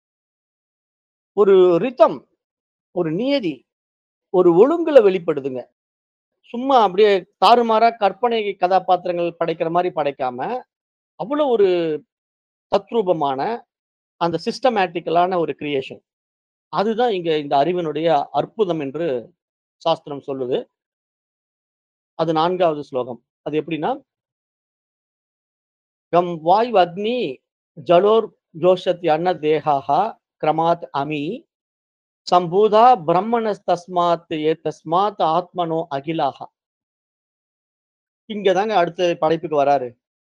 ஒரு ரிதம், ஒரு நியதி, ஒரு ஒழுங்குல வெளிப்படுதுங்க. சும்மா அப்படியே தாறுமாறா கற்பனை கதாபாத்திரங்கள் படைக்கிற மாரி படைக்காம, அவ்வளவு ஒரு தத்ரூபமான அந்த சிஸ்டமேட்டிக்கலான ஒரு கிரியேஷன். அதுதான் இங்க இந்த அறிவினுடைய அற்புதம் என்று சாஸ்திரம் சொல்லுது. அது 4வது ஸ்லோகம். அது எப்படின்னா, கம் வாயு அக்னி ஜலோர் ஜோஷத்யன்ன தேகாஹ கிரமாத் அமி சம்பூதா பிரம்மணஸ்தஸ்மாத் ஏதஸ்மாத் ஆத்மனோ அகிலாஹ. இங்க தாங்க அடுத்த படைப்புக்கு வராரு.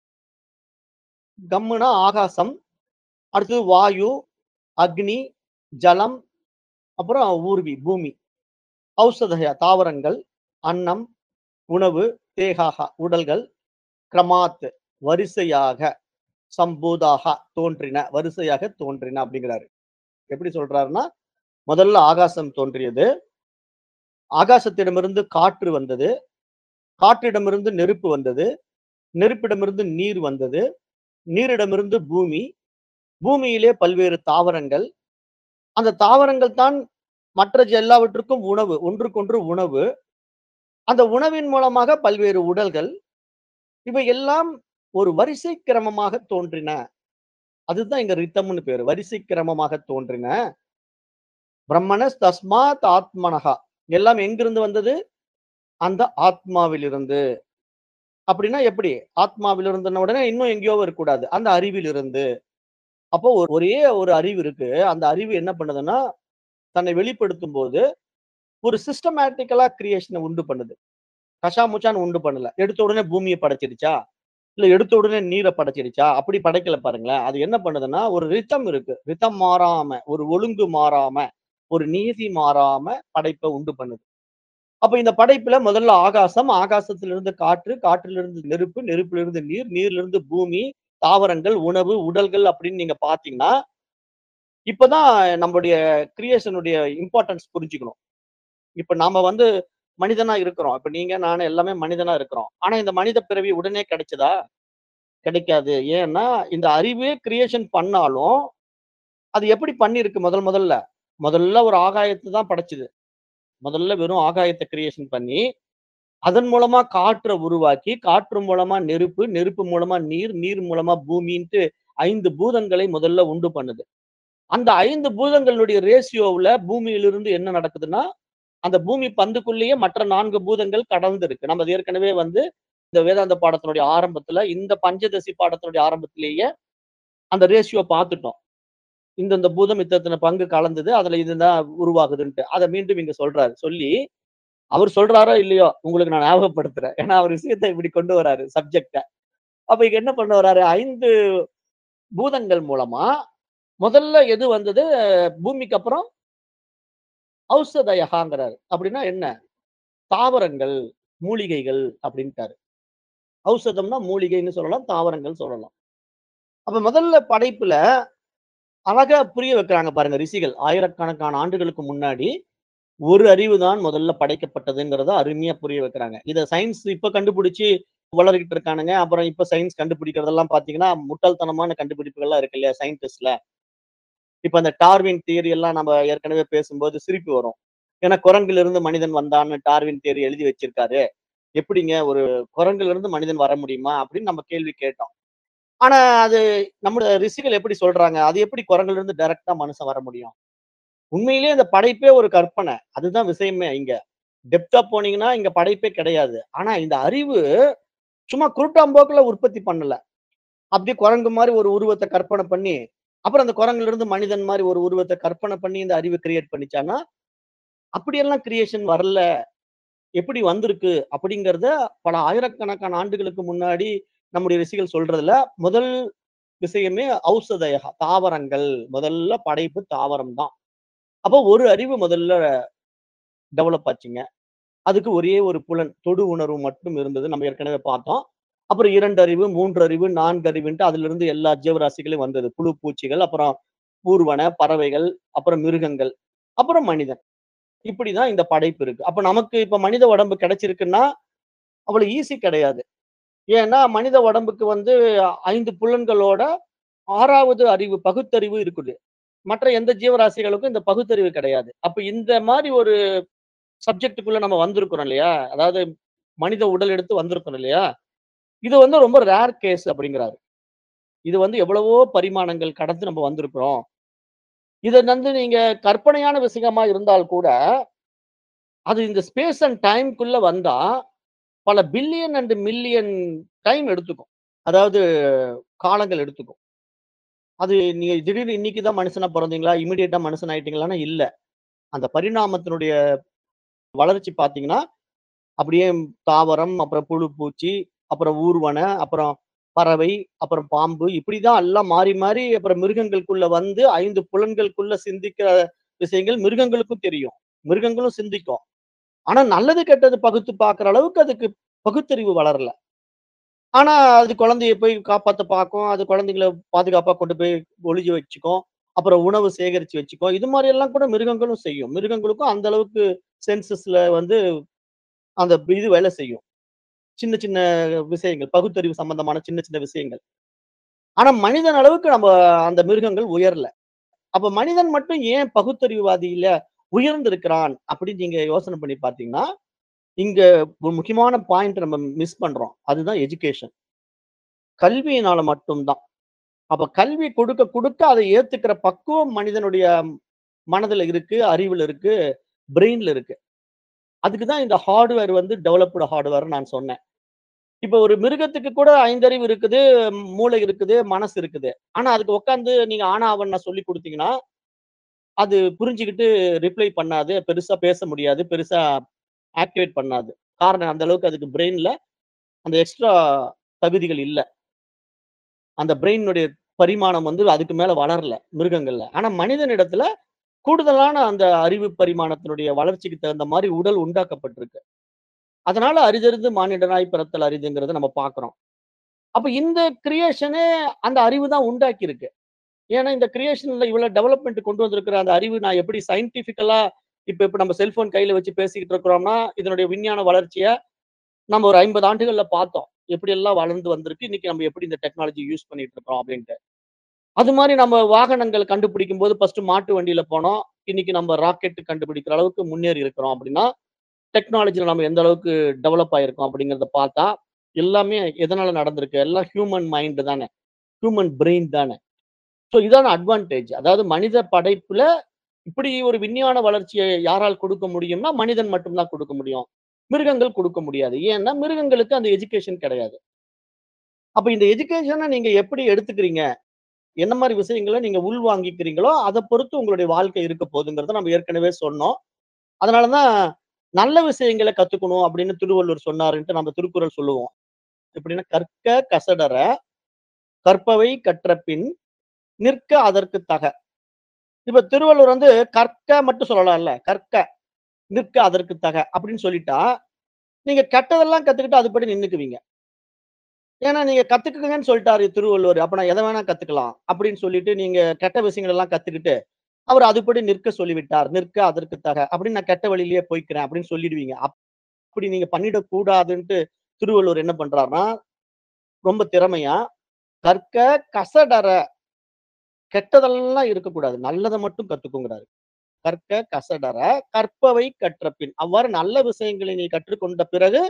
கம்முனா ஆகாசம், அடுத்தது வாயு, அக்னி, ஜலம், அப்புறம் ஊர்வி, பூமி. ஔஷதய தாவரங்கள், அன்னம், உணவு, தேகாக உடல்கள், கிரமாத் வரிசையாக, சம்பூதாக தோன்றின, வரிசையாக தோன்றின அப்படிங்கிறாரு. எப்படி சொல்றாருன்னா, முதல்ல ஆகாசம் தோன்றியது. ஆகாசத்திடமிருந்து காற்று வந்தது. காற்றிடமிருந்து நெருப்பு வந்தது. நெருப்பிடமிருந்து நீர் வந்தது. நீரிடமிருந்து பூமி. பூமியிலே பல்வேறு தாவரங்கள். அந்த தாவரங்கள் தான் மற்ற எல்லாவற்றுக்கும் உணவு. ஒன்றுக்கொன்று உணவு. அந்த உணவின் மூலமாக பல்வேறு உடல்கள். இவை எல்லாம் ஒரு வரிசை கிரமமாக தோன்றின. அதுதான் இங்க ரித்தம்னு பேரு. வரிசை கிரமமாக தோன்றின. பிரம்மணஸ் தஸ்மாத் ஆத்மனஹா. எல்லாம் எங்கிருந்து வந்தது? அந்த ஆத்மாவிலிருந்து. அப்படின்னா எப்படி? ஆத்மாவிலிருந்துன்ன உடனே இன்னும் எங்கேயோ இருக்கக்கூடாது. அந்த அறிவிலிருந்து. அப்போ ஒரே ஒரு அறிவு இருக்கு. அந்த அறிவு என்ன பண்ணுதுன்னா, தன்னை வெளிப்படுத்தும்போது ஒரு சிஸ்டமேட்டிக்கலா கிரியேஷன உண்டு பண்ணுது. கஷாமுச்சான்னு உண்டு பண்ணல. எடுத்த உடனே பூமிய படைச்சிருச்சா? இல்ல எடுத்த உடனே நீர படைச்சிருச்சா? அப்படி படைக்கல பாருங்களேன். அது என்ன பண்ணுதுன்னா, ஒரு ரிதம் இருக்கு. ரிதம் மாறாம, ஒரு ஒழுங்கு மாறாம, ஒரு நீதி மாறாம படைப்ப உண்டு பண்ணுது. அப்ப இந்த படைப்புல முதல்ல ஆகாசம், ஆகாசத்திலிருந்து காற்று, காற்றிலிருந்து நெருப்பு, நெருப்பிலிருந்து நீர், நீரிலிருந்து பூமி, தாவரங்கள், உணவு, உடல்கள் அப்படின்னு நீங்க பார்த்தீங்கன்னா, இப்பதான் நம்முடைய கிரியேஷனுடைய இம்பார்ட்டன்ஸ் புரிஞ்சுக்கணும். இப்ப நாம வந்து மனிதனா இருக்கிறோம். இப்ப நீங்க, நானு எல்லாமே மனிதனா இருக்கிறோம். ஆனா இந்த மனித பிறவி உடனே கிடைச்சதா? கிடைக்காது. ஏன்னா, இந்த அறிவே கிரியேஷன் பண்ணாலும், அது எப்படி பண்ணியிருக்கு முதல்ல? முதல்ல ஒரு ஆகாயத்த தான் படைச்சது. முதல்ல வெறும் ஆகாயத்த கிரியேஷன் பண்ணி, அதன் மூலமா காற்ற உருவாக்கி, காற்று மூலமா நெருப்பு, நெருப்பு மூலமா நீர், நீர் மூலமா பூமின்ட்டு 5 பூதங்களை முதல்ல உண்டு பண்ணுது. அந்த 5 பூதங்களுடைய ரேஷியோவுல பூமியிலிருந்து என்ன நடக்குதுன்னா, அந்த பூமி பந்துக்குள்ளேயே மற்ற 4 பூதங்கள் கடந்து இருக்கு. நம்ம அது ஏற்கனவே வந்து இந்த வேதாந்த பாடத்தினுடைய ஆரம்பத்துல, இந்த பஞ்சதசி பாடத்தினுடைய ஆரம்பத்திலேயே அந்த ரேஷியோ பார்த்துட்டோம். இந்தந்த பூதம் இத்தன பங்கு கலந்தது. அதுல இதுதான் உருவாகுதுன்ட்டு. அத மீண்டும் இங்க சொல்றாரு. சொல்லி, அவர் சொல்றாரோ இல்லையோ, உங்களுக்கு நான் ஞாபகப்படுத்துறேன். ஏன்னா அவர் விஷயத்த இப்படி கொண்டு வராரு சப்ஜெக்ட்ட. அப்ப இங்க என்ன பண்ண வராரு, 5 பூதங்கள் மூலமா முதல்ல எது வந்தது? பூமிக்கு அப்புறம் ஔஷதயகாங்கிறாரு. அப்படின்னா என்ன? தாவரங்கள், மூலிகைகள் அப்படின்ட்டாரு. ஔஷதம்னா மூலிகைன்னு சொல்லலாம், தாவரங்கள் சொல்லலாம். அப்ப முதல்ல படைப்புல அழகா புரிய வைக்கிறாங்க பாருங்க ரிஷிகள். ஆயிரக்கணக்கான ஆண்டுகளுக்கு முன்னாடி ஒரு அறிவு தான் முதல்ல படைக்கப்பட்டதுங்கிறத அருமையா புரிய வைக்கிறாங்க. இத சயின்ஸ் இப்ப கண்டுபிடிச்சு வளரிக்கிட்டு இருக்கானுங்க. அப்புறம் இப்ப சயின்ஸ் கண்டுபிடிக்கிறதெல்லாம் பார்த்தீங்கன்னா, முட்டாள்தனமான கண்டுபிடிப்புகள்லாம் இருக்கு இல்லையா சயின்டிஸ்ட்ல. இப்ப அந்த டார்வின் தியரி எல்லாம் நம்ம ஏற்கனவே பேசும்போது சிரிப்பு வரும். ஏன்னா குரங்கிலிருந்து மனிதன் வந்தான்னு டார்வின் தியரி எழுதி வச்சிருக்காரு. எப்படிங்க ஒரு குரங்கிலிருந்து மனிதன் வர முடியுமா? அப்படின்னு நம்ம கேள்வி கேட்டோம். ஆனா அது நம்முடைய ரிஷிகள் எப்படி சொல்றாங்க? அது எப்படி குரங்கிலிருந்து டைரக்ட்டா மனுஷன் வர முடியும்? உண்மையிலேயே இந்த படைப்பே ஒரு கற்பனை. அதுதான் விஷயமே இங்க. டெப்த்தா போனீங்கன்னா, இங்க படைப்பே கிடையாது. ஆனா இந்த அறிவு சும்மா குருட்டாம்போக்குல உற்பத்தி பண்ணல. அப்படியே குரங்கு மாரி ஒரு உருவத்த கற்பனை பண்ணி, அப்புறம் அந்த குரங்கிலிருந்து மனிதன் மாரி ஒரு உருவத்த கற்பனை பண்ணி இந்த அறிவு கிரியேட் பண்ணிச்சான்னா, அப்படியெல்லாம் கிரியேஷன் வரல. எப்படி வந்திருக்கு? அப்படிங்கிறத பல ஆயிரக்கணக்கான ஆண்டுகளுக்கு முன்னாடி நம்முடைய ரிஷிகள் சொல்றதுல, முதல் விஷயமே ஔஷதயக தாவரங்கள். முதல்ல படைப்பு தாவரம் தான். அப்போ ஒரு அறிவு முதல்ல டெவலப் ஆச்சுங்க. அதுக்கு ஒரே ஒரு புலன், தொடு உணர்வு மட்டும் இருந்தது. நம்ம ஏற்கனவே பார்த்தோம். அப்புறம் 2 அறிவு, 3 அறிவு, 4 அறிவுன்ட்டு அதிலிருந்து எல்லா ஜீவராசிகளும் வந்தது. புழு, பூச்சிகள், அப்புறம் ஊர்வன, பறவைகள், அப்புறம் மிருகங்கள், அப்புறம் மனிதன். இப்படிதான் இந்த படைப்பு இருக்கு. அப்ப நமக்கு இப்ப மனித உடம்பு கிடைச்சிருக்குன்னா, அவ்வளவு ஈஸி கிடையாது. ஏன்னா, மனித உடம்புக்கு வந்து 5 புலன்களோட 6வது அறிவு, பகுத்தறிவு இருக்குது. மற்ற எந்த ஜீவராசிகளுக்கும் இந்த பகுத்தறிவு கிடையாது. அப்ப இந்த மாரி ஒரு சப்ஜெக்ட்க்குள்ள நம்ம வந்திருக்கிறோம் இல்லையா? அதாவது மனித உடல் எடுத்து வந்திருக்கிறோம் இல்லையா? இது வந்து ரொம்ப ரேர் கேஸ் அப்படிங்கிறாரு. இது வந்து எவ்வளவோ பரிமாணங்கள் கடந்து நம்ம வந்திருக்கிறோம். இத வந்து நீங்க கற்பனையான விஷயமா இருந்தால் கூட, அது இந்த ஸ்பேஸ் அண்ட் டைம்க்குள்ள வந்தா, பல பில்லியன் அண்ட் மில்லியன் டைம் எடுத்துக்கும். அதாவது காலங்கள் எடுத்துக்கும். அது நீங்க திடீர்னு இன்னைக்கு தான் மனுஷனா பொறந்தீங்களா? இமிடியேட்டா மனுஷன் ஆயிட்டீங்களான்னா இல்ல. அந்த பரிணாமத்தினுடைய வளர்ச்சி பார்த்தீங்கன்னா, அப்படியே தாவரம், அப்புறம் புழு, பூச்சி, அப்புறம் ஊர்வன, அப்புறம் பறவை, அப்புறம் பாம்பு இப்படிதான் எல்லாம் மாறி, மாறி அப்புறம் மிருகங்களுக்குள்ள வந்து 5 புலன்களுக்குள்ள சிந்திக்கிற விஷயங்கள் மிருகங்களுக்கும் தெரியும். மிருகங்களும் சிந்திக்கும். ஆனா நல்லது, கெட்டது பகுத்து பார்க்கிற அளவுக்கு அதுக்கு பகுத்தறிவு வளரல. ஆனா அது குழந்தைய போய் காப்பாத்த பார்க்கும். அது குழந்தைகள பாதுகாப்பா கொண்டு போய் ஒளிய வச்சுக்கும். அப்புறம் உணவு சேகரிச்சு வச்சுக்கும். இது மாரி எல்லாம் கூட மிருகங்களும் செய்யும். மிருகங்களுக்கும் அந்த அளவுக்கு சென்சஸ்ல வந்து அந்த இது வேலை செய்யும். சின்ன சின்ன விஷயங்கள், பகுத்தறிவு சம்பந்தமான சின்ன சின்ன விஷயங்கள். ஆனா மனிதன் அளவுக்கு நம்ம அந்த மிருகங்கள் உயரல. அப்ப மனிதன் மட்டும் ஏன் பகுத்தறிவுவாதியில உயர்ந்திருக்கிறான் அப்படின்னு நீங்க யோசனை பண்ணி பார்த்தீங்கன்னா, இங்க ஒரு முக்கியமான பாயிண்ட் நம்ம மிஸ் பண்றோம். அதுதான் எஜுகேஷன். கல்வியினால மட்டும் தான். அப்ப கல்வி கொடுக்க கொடுக்க அதை ஏத்துக்கிற பக்குவம் மனிதனுடைய மனதுல இருக்கு, அறிவுல இருக்கு, பிரெயின்ல இருக்கு. அதுக்கு தான் இந்த ஹார்ட்வேர் வந்து டெவலப்டு ஹார்ட்வேர்ன்னு நான் சொன்னேன். இப்ப ஒரு மிருகத்துக்கு கூட 5 அறிவு இருக்குது, மூளை இருக்குது, மனசு இருக்குது. ஆனா அதுக்கு உட்கார்ந்து நீங்க ஆனா, ஆவன்னா சொல்லிக் குடுத்தீங்கன்னா, அது புரிஞ்சுகிட்டு ரிப்ளை பண்ணாது. பெருசா பேச முடியாது. பெருசா ஆக்டிவேட் பண்ணாது. காரணம் அந்த அளவுக்கு அதுக்கு பிரெயின்ல அந்த எக்ஸ்ட்ரா தகுதிகள் இல்ல. அந்த பிரெயினுடைய பரிமாணம் வந்து அதுக்கு மேல வளரல மிருகங்கள்ல. ஆனா மனிதனிடத்துல கூடுதலான அந்த அறிவு பரிமாணத்தினுடைய வளர்ச்சிக்கு தகுந்த மாரி உடல் உண்டாக்கப்பட்டிருக்கு. அதனால "அரிதறிது மானிடராய் பிறத்தல் அரிதுங்கிறத நம்ம பார்க்கிறோம். அப்ப இந்த கிரியேஷனே அந்த அறிவு தான் உண்டாக்கியிருக்கு. ஏன்னா இந்த கிரியேஷன்ல இவ்வளவு டெவலப்மென்ட் கொண்டு வந்திருக்கிற அந்த அறிவு நான் எப்படி சயின்டிபிக்கலா இப்ப நம்ம செல்போன் கையில வச்சு பேசிக்கிட்டு இருக்கிறோம்னா, இதனுடைய விஞ்ஞான வளர்ச்சிய நம்ம ஒரு 50 ஆண்டுகள்ல பார்த்தோம். எப்படியெல்லாம் வளர்ந்து வந்திருக்கு. இன்னைக்கு நம்ம எப்படி இந்த டெக்னாலஜி யூஸ் பண்ணிட்டு இருக்கிறோம் அப்படின்ட்டு. அது மாரி நம்ம வாகனங்கள் கண்டுபிடிக்கும்போது ஃபர்ஸ்ட் மாட்டு வண்டியில போனோம். இன்னைக்கு நம்ம ராக்கெட் கண்டுபிடிக்கிற அளவுக்கு முன்னேறி இருக்கிறோம் அப்படின்னா, டெக்னாலஜில நம்ம எந்த அளவுக்கு டெவலப் ஆயிருக்கோம் அப்படிங்கிறத பார்த்தா, எல்லாமே எதனால நடந்திருக்கு? எல்லாம் ஹியூமன் மைண்ட் தானே. ஹியூமன் பிரெயின் தானே. சோ இதான அட்வான்டேஜ். அதாவது மனித படைப்புல இப்படி ஒரு விஞ்ஞான வளர்ச்சிய யாரால் கொடுக்க முடியும்னா, மனிதன் மட்டும் தான் கொடுக்க முடியும். மிருகங்கள் கொடுக்க முடியாது. ஏன்னா, மிருகங்களுக்கு அந்த எஜுகேஷன் கிடையாது. அப்ப இந்த எஜுகேஷன நீங்க எப்படி எடுத்துக்கிறீங்க? என்ன மாரி விஷயங்கள நீங்க உள்வாங்கிக்கிறீங்களோ, அத பொறுத்து உங்களுடைய வாழ்க்கை இருக்க போதுங்கிறத நம்ம ஏற்கனவே சொன்னோம். அதனால தான் நல்ல விஷயங்கள கத்துக்கணும் அப்படின்னு திருவள்ளுவர் சொன்னாருன்ட்டு நம்ம திருக்குறள் சொல்லுவோம். எப்படின்னா, "கற்க கசடற கற்பவை கற்றபின் நிற்க அதற்குத் தக." இப்ப திருவள்ளுவர் வந்து கற்க மட்டும் சொல்லலாம்ல. கற்க, நிற்க அதற்குத் தக அப்படின்னு சொல்லிட்டா, நீங்க கெட்டதெல்லாம் கத்துக்கிட்டு அதுபடி நின்னுக்குவீங்க. ஏன்னா நீங்க கத்துக்குங்கன்னு சொல்லிட்டாரு திருவள்ளுவர். அப்ப நான் எத வேணா கத்துக்கலாம். அப்படின்னு சொல்லிட்டு நீங்க கெட்ட விஷயங்கள் எல்லாம் கத்துக்கிட்டு, அவர் அதுபடி நிற்க சொல்லிவிட்டார். நிற்க அதற்குத் தக. அப்படின்னு நான் கெட்ட வழியிலேயே போய்க்கிறேன் அப்படின்னு சொல்லிடுவீங்க. அப்படி நீங்க பண்ணிடக் கூடாதுன்ட்டு திருவள்ளுவர் என்ன பண்றாருன்னா, ரொம்ப திறமையா, "கற்க கசடற" கெட்டதெல்லாம் இருக்கக்கூடாது. நல்லத மட்டும் கத்துக்கோங்கிறாரு. "கற்க கசடற கற்பவை கற்றபின்." அவ்வாறு நல்ல விஷயங்களை நீ கற்றுக்கொண்ட பிறகு,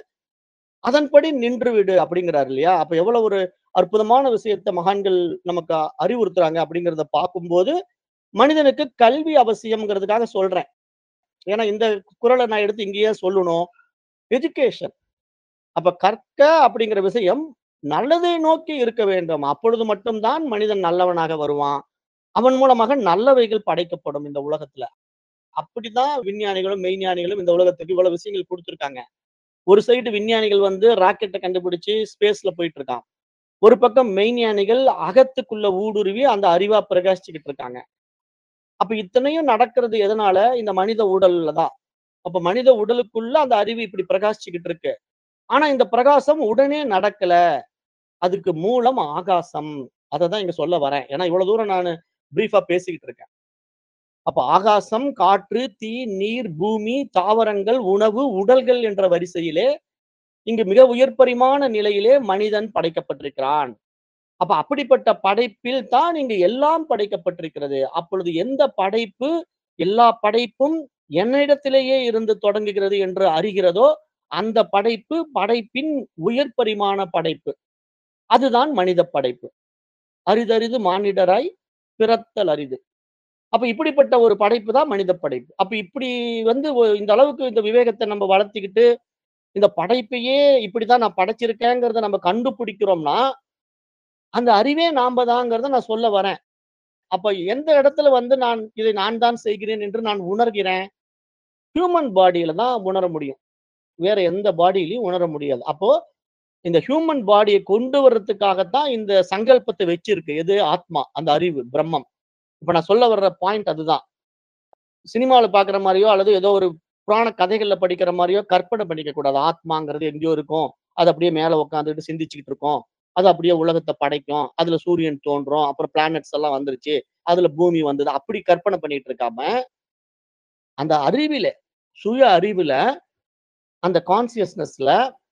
அதன்படி நின்று விடு அப்படிங்கிறாரு இல்லையா? அப்ப எவ்வளவு ஒரு அற்புதமான விஷயத்த மகான்கள் நமக்கு அறிவுறுத்துறாங்க அப்படிங்கிறத பார்க்கும்போது, மனிதனுக்கு கல்வி அவசியம்ங்கிறதுக்காக சொல்றேன். ஏன்னா இந்த குறள நான் எடுத்து இங்க ஏன் சொல்லணும்? எஜுகேஷன். அப்ப கற்க அப்படிங்கிற விஷயம் நல்லதை நோக்கி இருக்க வேண்டும். அப்பொழுது மட்டும் தான் மனிதன் நல்லவனாக வருவான். அவன் மூலமாக நல்லவைகள் படைக்கப்படும் இந்த உலகத்துல. அப்படிதான் விஞ்ஞானிகளும், மெய்ஞானிகளும் இந்த உலகத்துக்கு இவ்வளவு விஷயங்கள் குடுத்திருக்காங்க. ஒரு சைடு விஞ்ஞானிகள் வந்து ராக்கெட்ட கண்டுபிடிச்சு ஸ்பேஸ்ல போயிட்டு இருக்கான். ஒரு பக்கம் மெய்ஞானிகள் அகத்துக்குள்ள ஊடுருவி அந்த அறிவா பிரகாசிச்சுக்கிட்டு இருக்காங்க. அப்ப இத்தனையும் நடக்கிறது எதனால? இந்த மனித உடல்ல தான். அப்ப மனித உடலுக்குள்ள அந்த அறிவு இப்படி பிரகாசிச்சுக்கிட்டு இருக்கு. ஆனா இந்த பிரகாசம் உடனே நடக்கல. அதுக்கு மூலம் ஆகாசம். அததான் இங்க சொல்ல வரேன். ஏன்னா இவ்வளவு தூரம் நானு பிரீஃபா பேசிக்கிட்டு இருக்கேன். அப்ப ஆகாசம், காற்று, தீ, நீர், பூமி, தாவரங்கள், உணவு, உடல்கள் என்ற வரிசையிலே இங்கு மிக உயர் பரிமாண நிலையிலே மனிதன் படைக்கப்பட்டிருக்கிறான். அப்ப அப்படிப்பட்ட படைப்பில் தான் இங்கு எல்லாம் படைக்கப்பட்டிருக்கிறது. அப்பொழுது எந்த படைப்பு, எல்லா படைப்பும் என்னிடத்திலேயே இருந்து தொடங்குகிறது என்று அறிகிறதோ, அந்த படைப்பு படைப்பின் உயர் பரிமாண படைப்பு. அதுதான் மனித படைப்பு. "அரிதரிது மானிடராய் பிறத்தல் அரிது." அப்ப இப்படிப்பட்ட ஒரு படைப்பு தான் மனித படைப்பு. அப்ப இப்படி வந்து இந்த அளவுக்கு இந்த விவேகத்த நம்ம வளர்த்திக்கிட்டு, இந்த படைப்பையே இப்படித்தான் நான் படைச்சிருக்கேங்கிறத நம்ம கண்டுபிடிக்கிறோம்னா, அந்த அறிவே நாம தாங்கிறத நான் சொல்ல வரேன். அப்ப எந்த இடத்துல வந்து இதை நான் தான் செய்கிறேன் என்று நான் உணர்கிறேன்? ஹியூமன் பாடியில தான் உணர முடியும். வேற எந்த பாடியிலயும் உணர முடியாது. அப்போ இந்த ஹியூமன் பாடிய கொண்டு வரதுக்காகத்தான் இந்த சங்கல்பத்த வச்சிருக்கு. எது? ஆத்மா. அந்த அறிவு, பிரம்மம். இப்ப நான் சொல்ல வர்ற பாயிண்ட் அதுதான். சினிமால பார்க்குற மாரியோ, அல்லது ஏதோ ஒரு புராண கதைகள்ல படிக்கிற மாரியோ கற்பனை பண்ணிக்க கூடாது. ஆத்மாங்கிறது எங்கேயோ இருக்கும். அது அப்படியே மேல உட்கார்ந்துட்டு சிந்திச்சுக்கிட்டு இருக்கும். அது அப்படியே உலகத்த படைக்கும். அதுல சூரியன் தோன்றும். அப்புறம் பிளானட்ஸ் எல்லாம் வந்துருச்சு. அதுல பூமி வந்தது. அப்படி கற்பனை பண்ணிட்டு இருக்காம, அந்த அறிவில, சுய அறிவுல, அந்த கான்ஷியஸ்னஸ்ல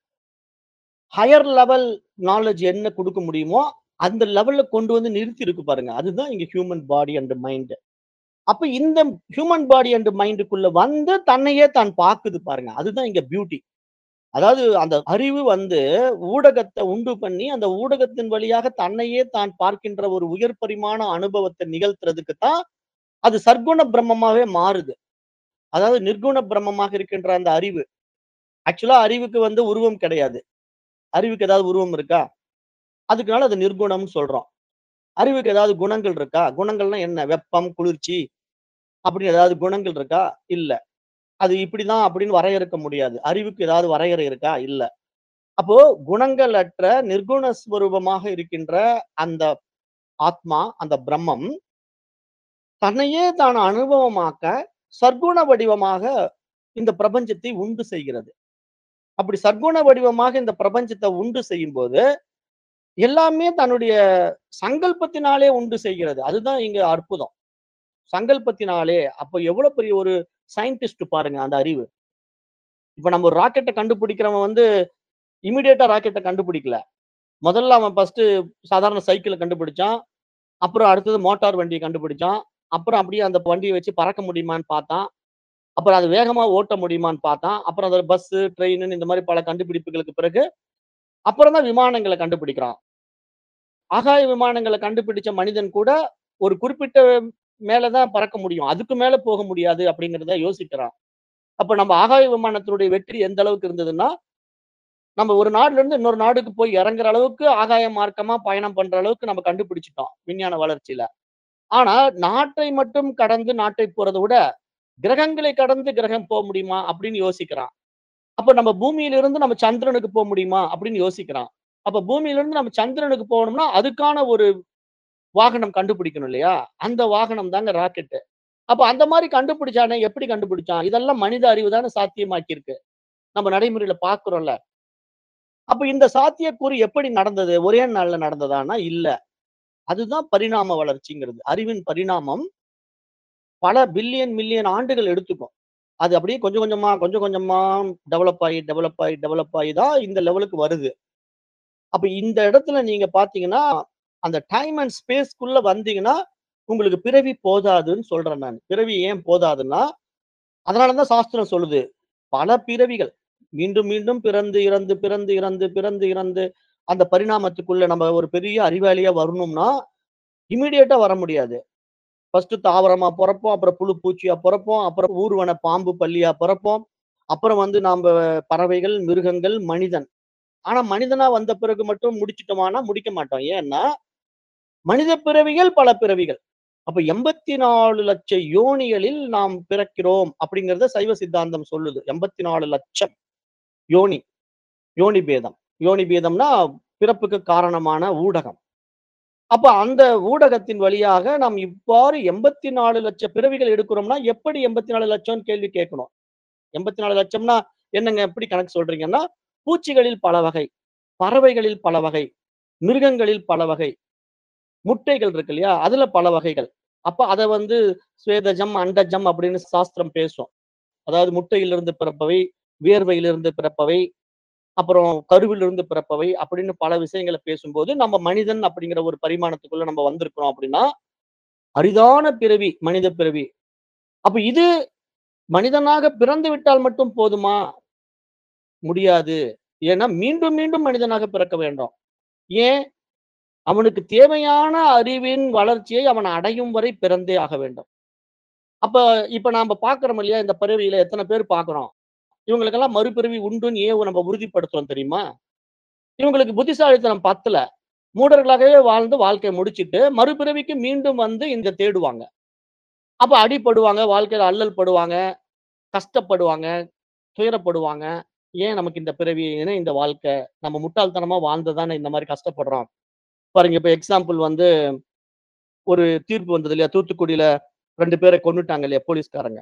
ஹையர் லெவல் நாலெட்ஜ் என்ன குடுக்க முடியுமோ, அந்த லெவல்ல கொண்டு வந்து நிறுத்தி இருக்கு பாருங்க. அதுதான் இங்க ஹியூமன் பாடி அண்ட் மைண்ட். அப்ப இந்த ஹியூமன் பாடி அண்ட் மைண்டுக்குள்ள வந்து தன்னையே தான் பாக்குது பாருங்க. அதுதான் இங்க பியூட்டி. அதாவது அந்த அறிவு வந்து ஊடகத்த உண்டு பண்ணி, அந்த ஊடகத்தின் வழியாக தன்னையே தான் பார்க்கின்ற ஒரு உயர் பரிமாண அனுபவத்த நிகழ்த்துறதுக்கு தான், அது சற்குண பிரம்மமாவே மாறுது. அதாவது நிர்குண பிரம்மமாக இருக்கின்ற அந்த அறிவு. ஆக்சுவலா அறிவுக்கு வந்து உருவம் கிடையாது. அறிவுக்கு ஏதாவது உருவம் இருக்கா? அதுக்குனால அது நிர்குணம்னு சொல்றோம். அறிவுக்கு ஏதாவது குணங்கள் இருக்கா? குணங்கள்னா என்ன? வெப்பம், குளிர்ச்சி அப்படின்னு ஏதாவது குணங்கள் இருக்கா? இல்ல. அது இப்படிதான் அப்படின்னு வரையறுக்க முடியாது. அறிவுக்கு ஏதாவது வரையறை இருக்கா? இல்ல. அப்போ குணங்கள் அற்ற நிர்குண ஸ்வரூபமாக இருக்கின்ற அந்த ஆத்மா, அந்த பிரம்மம், தன்னையே தான் அனுபவமாக்க சற்குண வடிவமாக இந்த பிரபஞ்சத்தை உண்டு செய்கிறது. அப்படி சற்குண வடிவமாக இந்த பிரபஞ்சத்த உண்டு செய்யும்போது, எல்லாமே தன்னுடைய சங்கல்பத்தினாலே உண்டு செய்கிறது. அதுதான் இங்க அற்புதம். சங்கல்பத்தினாலே அப்ப எவ்வளவு பெரிய ஒரு சயின்டிஸ்ட் பாருங்க அந்த அறிவு. இப்ப நம்ம ஒரு ராக்கெட்ட கண்டுபிடிக்கிறவன் வந்து இமிடியேட்டா ராக்கெட்ட கண்டுபிடிக்கல. முதல்ல அவன் ஃபர்ஸ்ட்டு சாதாரண சைக்கிள கண்டுபிடிச்சான். அப்புறம் அடுத்தது மோட்டார் வண்டிய கண்டுபிடிச்சான். அப்புறம் அப்படியே அந்த வண்டிய வச்சு பறக்க முடியுமான்னு பார்த்தான். அப்புறம் அது வேகமா ஓட்ட முடியுமான்னு பார்த்தான். அப்புறம் அதுல பஸ்ஸு, ட்ரெயினுன்னு இந்த மாரி பல கண்டுபிடிப்புகளுக்கு பிறகு, அப்புறம் தான் விமானங்கள கண்டுபிடிக்கிறான். ஆகாய விமானங்கள கண்டுபிடிச்ச மனிதன் கூட ஒரு குறிப்பிட்ட மேல தான் பறக்க முடியும். அதுக்கு மேல போக முடியாது அப்படிங்கிறத யோசிக்கிறான். அப்ப நம்ம ஆகாய விமானத்தினுடைய வெற்றி எந்த அளவுக்கு இருந்ததுன்னா, நம்ம ஒரு நாடுல இருந்து இன்னொரு நாடுக்கு போய் இறங்குற அளவுக்கு ஆகாய மார்க்கமா பயணம் பண்ற அளவுக்கு நம்ம கண்டுபிடிச்சுட்டோம். விஞ்ஞான வளர்ச்சியில. ஆனா நாட்டை மட்டும் கடந்து நாட்டை போறத விட கிரகங்களை கடந்து கிரகம் போ முடியுமா? அப்படின்னு யோசிக்கிறான். அப்ப நம்ம பூமியிலிருந்து நம்ம சந்திரனுக்கு போ முடியுமா? அப்படின்னு யோசிக்கிறான். அப்ப பூமியிலிருந்து நம்ம சந்திரனுக்கு போகணும்னா, அதுக்கான ஒரு வாகனம் கண்டுபிடிக்கணும் இல்லையா? அந்த வாகனம் தாங்க ராக்கெட்டு. அப்ப அந்த மாரி கண்டுபிடிச்சானே, எப்படி கண்டுபிடிச்சான்? இதெல்லாம் மனித அறிவு தானே சாத்தியமாக்கியிருக்கு. நம்ம நடைமுறையில பார்க்கிறோம்ல. அப்ப இந்த சாத்தியக்கூறு எப்படி நடந்தது? ஒரே நாள்ல நடந்ததான்னா, இல்ல. அதுதான் பரிணாம வளர்ச்சிங்கிறது. அறிவின் பரிணாமம் பல பில்லியன், மில்லியன் ஆண்டுகள் எடுத்துக்கும். அது அப்படியே கொஞ்சம் கொஞ்சமா, கொஞ்சம் கொஞ்சமா டெவலப் ஆயி, டெவலப் ஆயி, டெவலப் ஆயி தான் இந்த லெவலுக்கு வருது. அப்ப இந்த இடத்துல நீங்க பார்த்தீங்கன்னா, அந்த டைம் அண்ட் ஸ்பேஸ்க்குள்ள வந்தீங்கன்னா, உங்களுக்கு பிறவி போதாதுன்னு சொல்றேன் நானு. பிறவி ஏன் போதாதுன்னா, அதனால தான் சாஸ்திரம் சொல்லுது. பல பிறவிகள். மீண்டும், மீண்டும் பிறந்து, இறந்து, பிறந்து, இறந்து, பிறந்து, இறந்து அந்த பரிணாமத்துக்குள்ள நம்ம ஒரு பெரிய அறிவாளியா வரணும்னா, இமிடியேட்டா வர முடியாது. ஃபர்ஸ்ட்டு தாவரமா பொறப்போம். அப்புறம் புழு, பூச்சியா பொறப்போம். அப்புறம் ஊர்வன பாம்பு, பல்லியா பொறப்போம். அப்புறம் வந்து நாம்ப பறவைகள், மிருகங்கள், மனிதன். ஆனா மனிதனா வந்த பிறகு மட்டும் முடிச்சுட்டோமான்னா, முடிக்க மாட்டோம். ஏன்னா, மனித பிறவிகள் பல பிறவிகள். அப்ப 84,00,000 யோனிகளில் நாம் பிறக்கிறோம் அப்படிங்கிறத சைவ சித்தாந்தம் சொல்லுது. 84,00,000 யோனி. யோனி பேதம். யோனி பேதம்னா பிறப்புக்கு காரணமான ஊடகம். அப்ப அந்த ஊடகத்தின் வழியாக நாம் இவ்வாறு 84,00,000 பிறவிகள் எடுக்கிறோம்னா, எப்படி 84,00,000ன்னு கேள்வி கேட்கணும். 84,00,000ன்னா என்னங்க எப்படி கணக்கு சொல்றீங்கன்னா, பூச்சிகளில் பல வகை, பறவைகளில் பல வகை, மிருகங்களில் பல வகை, முட்டைகள் இருக்கு இல்லையா? அதுல பல வகைகள். அப்ப அத வந்து ஸ்வேதஜம், அண்டஜம் அப்படின்னு சாஸ்திரம் பேசும். அதாவது முட்டையிலிருந்து பிறப்பவை, வியர்வையிலிருந்து பிறப்பவை, அப்புறம் கருவிலிருந்து பிறப்பவை அப்படின்னு பல விஷயங்கள பேசும்போது, நம்ம மனிதன் அப்படிங்கிற ஒரு பரிமாணத்துக்குள்ள நம்ம வந்திருக்கிறோம் அப்படின்னா, அரிதான பிறவி, மனித பிறவி. அப்ப இது மனிதனாக பிறந்து விட்டால் மட்டும் போதுமா? முடியாது. ஏன்னா மீண்டும், மீண்டும் மனிதனாக பிறக்க வேண்டும். ஏன்? அவனுக்கு தேவையான அறிவின் வளர்ச்சியை அவன் அடையும் வரை பிறந்தே ஆக வேண்டும். அப்ப இப்ப நாம பார்க்கிறோம் இல்லையா? இந்த பிறவியில எத்தன பேர் பார்க்கிறோம். இவங்களுக்கெல்லாம் மறுபிறவி உண்டுன்னு ஏன் நம்ம உறுதிப்படுத்துறோம் தெரியுமா? இவங்களுக்கு புத்திசாலித்தனம் பத்தல. மூடர்களாகவே வாழ்ந்து வாழ்க்கைய முடிச்சுட்டு, மறுபிறவிக்கு மீண்டும் வந்து இங்க தேடுவாங்க. அப்ப அடிபடுவாங்க, வாழ்க்கையில அல்லல் படுவாங்க, கஷ்டப்படுவாங்க, துயரப்படுவாங்க. ஏன் நமக்கு இந்த பிறவி? ஏன் இந்த வாழ்க்கை? நம்ம முட்டாள்தனமா வாழ்ந்து தானே இந்த மாரி கஷ்டப்படுறோம். பாருங்க இப்ப எக்ஸாம்பிள் வந்து ஒரு தீர்ப்பு வந்தது இல்லையா? தூத்துக்குடியில 2 பேர கொன்னுட்டாங்க இல்லையா போலீஸ்காரங்க.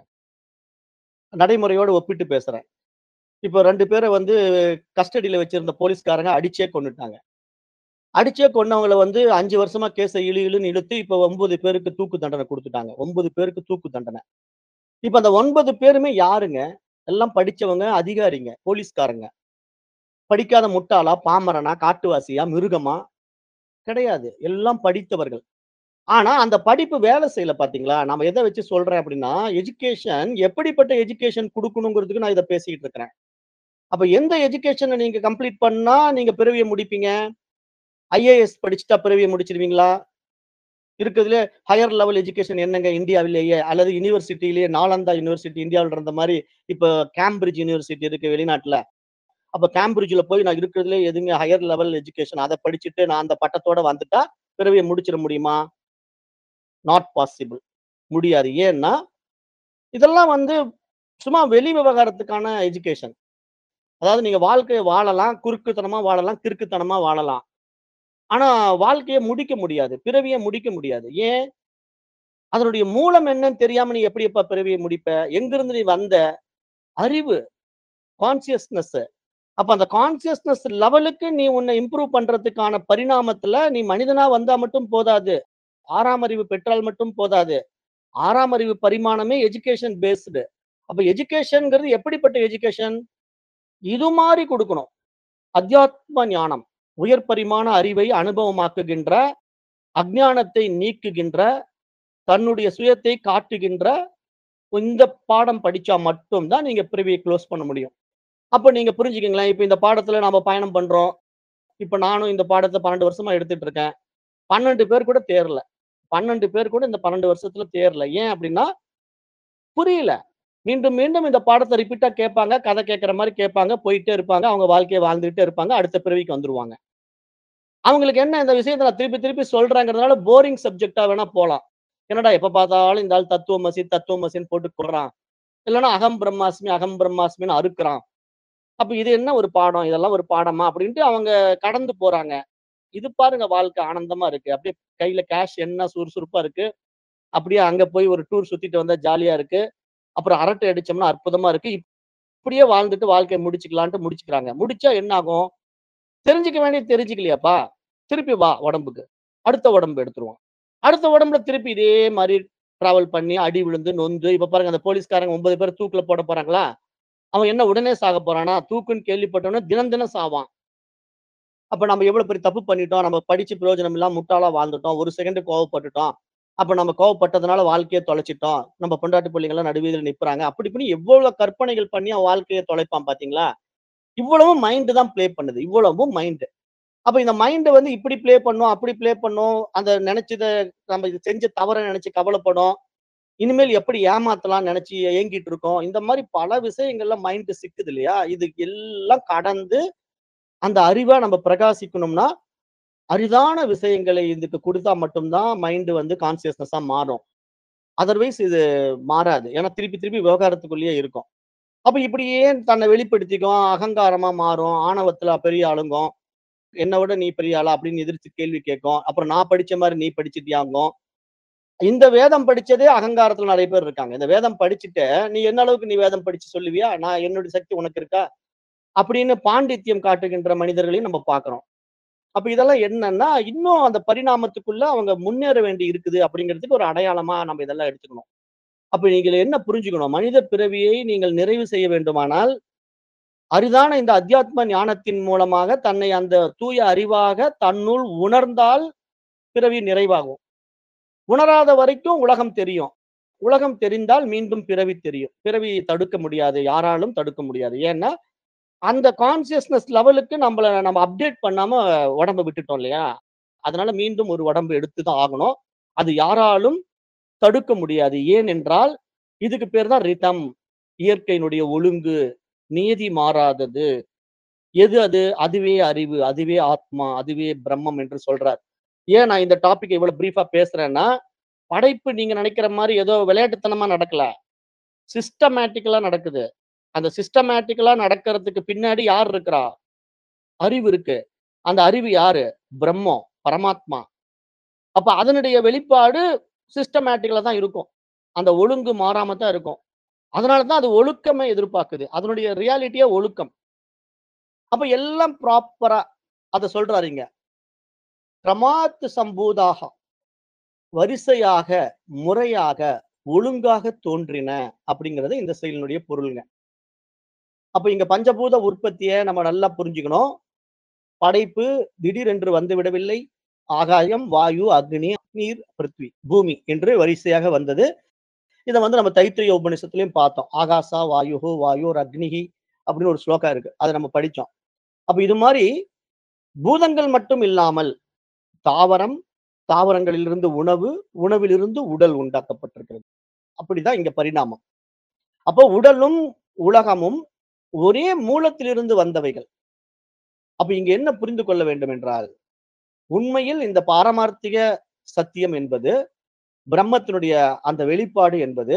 நடைமுறையோட ஒப்பிட்டு பேசுறேன். இப்ப 2 பேர வந்து கஸ்டடியில வச்சிருந்த போலீஸ்காரங்க அடிச்சே கொன்னுட்டாங்க. அடிச்சே கொன்னவங்கள வந்து 5 வருஷமா கேஸ இழு இழுன்னு இழுத்து இப்ப 9 பேருக்கு தூக்கு தண்டனை குடுத்துட்டாங்க. 9 பேருக்கு தூக்கு தண்டனை. இப்ப அந்த 9 பேருமே யாருங்க? எல்லாம் படிச்சவங்க, அதிகாரிங்க, போலீஸ்காரங்க. படிக்காத முட்டாளா? பாமரனா? காட்டுவாசியா? மிருகமா? கிடையாது. எல்லாம் படித்தவர்கள். ஆனா அந்த படிப்பு வேலை செய்யல பார்த்தீங்களா? நாம எத வச்சு சொல்றேன் அப்டின்னா, எஜுகேஷன் எப்படிப்பட்ட எஜுகேஷன் குடுக்கணுங்கிறதுக்கு நான் இத பேசிக்கிட்டு இருக்கிறேன். அப்ப எந்த எஜுகேஷன நீங்க கம்ப்ளீட் பண்ணா நீங்க பிறவிய முடிப்பீங்க? ஐஏஎஸ் படிச்சுட்டா பிறவிய முடிச்சிருவீங்களா? இருக்கதுலே ஹையர் லெவல் எஜுகேஷன் என்னங்க இந்தியாவிலேயே அல்லது யுனிவர்சிட்டியிலேயே நாலந்தா யுனிவர்சிட்டி இந்தியாவுல இருந்த மாரி, இப்ப கேம்பிரிட்ஜ் யுனிவர்சிட்டி இருக்கு வெளிநாட்டுல. அப்ப கேம்பிரிட்ஜ்ல போய் நான் இருக்கிறதுலே எதுங்க ஹையர் லெவல் எஜுகேஷன் அத படிச்சுட்டு நான் அந்த பட்டத்தோட வந்துட்டா, பிறவிய முடிச்சிட முடியுமா? Not possible. முடியாது. ஏன்னா, இதெல்லாம் வந்து சும்மா வெளி விவகாரத்துக்கான எஜுகேஷன். அதாவது நீங்க வாழ்க்கைய வாழலாம், குறுக்குத்தனமா வாழலாம், கிறுக்குத்தனமா வாழலாம். ஆனா வாழ்க்கைய முடிக்க முடியாது. பிறவிய முடிக்க முடியாது. ஏன்? அதனுடைய மூலம் என்னன்னு தெரியாம நீ எப்படிப்பா பிறவிய முடிப்ப? எங்கிருந்து நீ வந்த? அறிவு, கான்ஷியஸ்னஸ். அப்ப அந்த கான்ஷியஸ்னஸ் லெவலுக்கு நீ உன்ன இம்ப்ரூவ் பண்றதுக்கான பரிணாமத்துல நீ மனிதனா வந்தா மட்டும் போதாது. 6ஆம் அறிவு பெற்றால் மட்டும் போதாது. 6ஆம் அறிவு பரிமாணமே எஜுகேஷன் பேஸ்டு. அப்ப எஜுகேஷன்ங்கிறது எப்படிப்பட்ட எஜுகேஷன்? இது மாரி குடுக்கணும். அத்தியாத்ம ஞானம். உயர் பரிமாண அறிவை அனுபவமாக்குகின்ற, அஞ்ஞானத்தை நீக்குகின்ற, தன்னுடைய சுயத்தை காட்டுகின்ற இந்த பாடம் படிச்சா மட்டும் தான் நீங்க பிறவிய குளோஸ் பண்ண முடியும். அப்ப நீங்க புரிஞ்சுக்கங்களேன். இப்ப இந்த பாடத்துல நாம பயணம் பண்றோம். இப்ப நானும் இந்த பாடத்த 12 வருஷமா எடுத்துட்டு இருக்கேன். 12 பேர் கூட தேறல. 12 பேர் கூட இந்த 12 வருஷத்துல தேறல. ஏன் அப்டின்னா, புரியல. மீண்டும், மீண்டும் இந்த பாடத்த ரிப்பீட்டா கேட்பாங்க. கதை கேட்கிற மாரி கேட்பாங்க. போயிட்டே இருப்பாங்க. அவங்க வாழ்க்கைய வாழ்ந்துகிட்டே இருப்பாங்க. அடுத்த பிறவிக்கு வந்துருவாங்க. அவங்களுக்கு என்ன இந்த விஷயத்த நான் திருப்பி, திருப்பி சொல்றேங்கிறதுனால போரிங் சப்ஜெக்ட்டா வேணா போலாம். என்னடா எப்ப பார்த்தாலும் இந்த ஆள் தத்துவமசி, தத்துவமசின்னு போட்டு கொல்றான். இல்லன்னா அகம் பிரம்மாஸ்மி, அகம் பிரம்மாஸ்மின்னு அறுக்குறான். அப்ப இது என்ன ஒரு பாடம்? இதெல்லாம் ஒரு பாடமா? அப்படின்ட்டு அவங்க கடந்து போறாங்க. இது பாருங்க வாழ்க்கை ஆனந்தமா இருக்கு. அப்படியே கையில கேஷ் என்ன சுறுசுறுப்பா இருக்கு. அப்படியே அங்க போய் ஒரு டூர் சுத்திட்டு வந்தா ஜாலியா இருக்கு. அப்புறம் அரட்டை அடிச்சோம்னா அற்புதமா இருக்கு. இப்படியே வாழ்ந்துட்டு வாழ்க்கைய முடிச்சுக்கலான்ட்டு முடிச்சுக்கிறாங்க. முடிச்சா என்ன ஆகும்? தெரிஞ்சுக்க வேண்டியது தெரிஞ்சுக்கலையாப்பா? திருப்பி வா உடம்புக்கு. அடுத்த உடம்பு எடுத்துருவோம். அடுத்த உடம்புல திருப்பி இதே மாரி டிராவல் பண்ணி அடி விழுந்து, நொந்து இப்ப பாருங்க அந்த போலீஸ்காரங்க 9 பேர தூக்குல போட போறாங்களா? அவன் என்ன உடனே சாகப் போறானா? தூக்குன்னு கேள்விப்பட்டவுடனே தினம் தினம் சாவான். அப்ப நம்ம எவ்வளவு பெரிய தப்பு பண்ணிட்டோம். நம்ம படிச்சு பிரயோஜனம் இல்லாம முட்டாளா வாழ்ந்துட்டோம். ஒரு செகண்ட் கோவப்பட்டுட்டோம். அப்ப நம்ம கோவப்பட்டதுனால வாழ்க்கைய தொலைச்சுட்டோம். நம்ம பொண்டாட்டி புள்ளைங்கலாம் நடுவீதில நிப்புறாங்க. அப்படி இப்படின்னு எவ்வளவு கற்பனைகள் பண்ணி அவன் வாழ்க்கைய தொலைப்பான் பார்த்தீங்களா? இவ்வளவும் மைண்ட் தான் ப்ளே பண்ணுது. இவ்வளவும் மைண்ட். அப்ப இந்த மைண்ட் வந்து இப்படி ப்ளே பண்ணும், அப்படி ப்ளே பண்ணும். அந்த நெனச்சத நம்ம இது செஞ்ச தவற நெனச்சு கவலைப்படும். இனிமேல் எப்படி ஏமாத்தலாம்னு நெனச்சு ஏங்கிட்டு இருக்கோம். இந்த மாரி பல விஷயங்கள்ல மைண்ட் சிக்குது இல்லையா? இது எல்லாம் கடந்து அந்த அறிவா நம்ம பிரகாசிக்கணும்னா, அரிதான விஷயங்களை இதுக்கு குடுத்தா மட்டும் தான் மைண்ட் வந்து கான்ஷியஸ்னஸா மாறும். அதர்வைஸ் இது மாறாது. ஏன்னா திருப்பி திருப்பி விவகாரத்துக்குள்ளேயே இருக்கும். அப்ப இப்படியே தன்னை வெளிப்படுத்திக்கும், அகங்காரமா மாறும், ஆணவத்துல பெரிய ஆளுங்கும். என்ன விட நீ பெரிய ஆளா? அப்படின்னு எதிர்த்து கேள்வி கேட்கும். அப்புறம் நான் படிச்ச மாரி நீ படிச்சிட்டியாங்கும். இந்த வேதம் படிச்சதே அகங்காரத்துல நெறைய பேர் இருக்காங்க. இந்த வேதம் படிச்சுட்டு, நீ என்ன அளவுக்கு நீ வேதம் படிச்சு சொல்லுவியா? நான் என்னுடைய சக்தி உனக்கு இருக்கா? அப்படின்னு பாண்டித்யம் காட்டுகின்ற மனிதர்களையும் நம்ம பார்க்கிறோம். அப்ப இதெல்லாம் என்னன்னா, இன்னும் அந்த பரிணாமத்துக்குள்ள அவங்க முன்னேற வேண்டி இருக்குது அப்படிங்கிறதுக்கு ஒரு அடையாளமா நம்ம இதெல்லாம் எடுத்துக்கணும். அப்ப நீங்க என்ன புரிஞ்சுக்கணும்? மனித பிறவியை நீங்கள் நிறைவு செய்ய வேண்டுமானால், அரிதான இந்த அத்தியாத்ம ஞானத்தின் மூலமாக தன்னை அந்த தூய அறிவாக தன்னுள் உணர்ந்தால் பிறவி நிறைவாகும். உணராத வரைக்கும் உலகம் தெரியும். உலகம் தெரிந்தால் மீண்டும் பிறவி தெரியும். பிறவியை தடுக்க முடியாது. யாராலும் தடுக்க முடியாது. ஏன்னா, அந்த கான்ஷியஸ்னஸ் லெவலுக்கு நம்ம அப்டேட் பண்ணாம உடம்ப விட்டுட்டோம் இல்லையா? அதனால மீண்டும் ஒரு உடம்பு எடுத்து தான் ஆகணும். அது யாராலும் தடுக்க முடியாது. ஏனென்றால், இதுக்கு பேர் தான் ரிதம். இயற்கையினுடைய ஒழுங்கு, நியதி மாறாதது. எது அது? அதுவே அறிவு, அதுவே ஆத்மா, அதுவே பிரம்மம் என்று சொல்றார். ஏன் நான் இந்த டாபிக்க இவ்வளவு பிரீஃபா பேசுறேன்னா, படைப்பு நீங்க நினைக்கிற மாரி ஏதோ விளையாட்டுத்தனமா நடக்கல. சிஸ்டமேட்டிக்கலா நடக்குது. அந்த சிஸ்டமேட்டிக்கலா நடக்கிறதுக்கு பின்னாடி யார் இருக்கிறா? அறிவு இருக்கு. அந்த அறிவு யாரு? பிரம்மம், பரமாத்மா. அப்ப அதனுடைய வெளிப்பாடு சிஸ்டமேட்டிக்கலா தான் இருக்கும். அந்த ஒழுங்கு மாறாம தான் இருக்கும். அதனால தான் அது ஒழுக்கமே எதிர்பார்க்குது. அதனுடைய ரியாலிட்டியே ஒழுக்கம். அப்ப எல்லாம் ப்ராப்பரா அத சொல்றாரு இங்க. "கிரமாத் சம்பூதாக" வரிசையாக, முறையாக, ஒழுங்காக தோன்றின அப்படிங்கிறது இந்த செயலினுடைய பொருள்ங்க. அப்ப இங்க பஞ்சபூத உற்பத்திய நம்ம நல்லா புரிஞ்சுக்கணும். படைப்பு திடீரென்று வந்து விடவில்லை. ஆகாயம், வாயு, அக்னி, நீர், பிருத்வி, பூமி என்று வரிசையாக வந்தது. இத வந்து நம்ம தைத்திரிய உபநிஷத்திலயும் பார்த்தோம். ஆகாசா வாயுஹு வாயுர் அக்னிஹி அப்படின்னு ஒரு ஸ்லோகா இருக்கு. அத நம்ம படிச்சோம். அப்ப இது மாரி பூதங்கள் மட்டும் இல்லாமல் தாவரம், தாவரங்களிலிருந்து உணவு, உணவிலிருந்து உடல் உண்டாக்கப்பட்டிருக்கிறது. அப்படிதான் இங்க பரிணாமம். அப்போ உடலும், உலகமும் ஒரே மூலத்திலிருந்து வந்தவைகள். அப்ப இங்க என்ன புரிந்து கொள்ள வேண்டும் என்றால், உண்மையில் இந்த பாரமார்த்திக சத்தியம் என்பது, பிரம்மத்தினுடைய அந்த வெளிப்பாடு என்பது,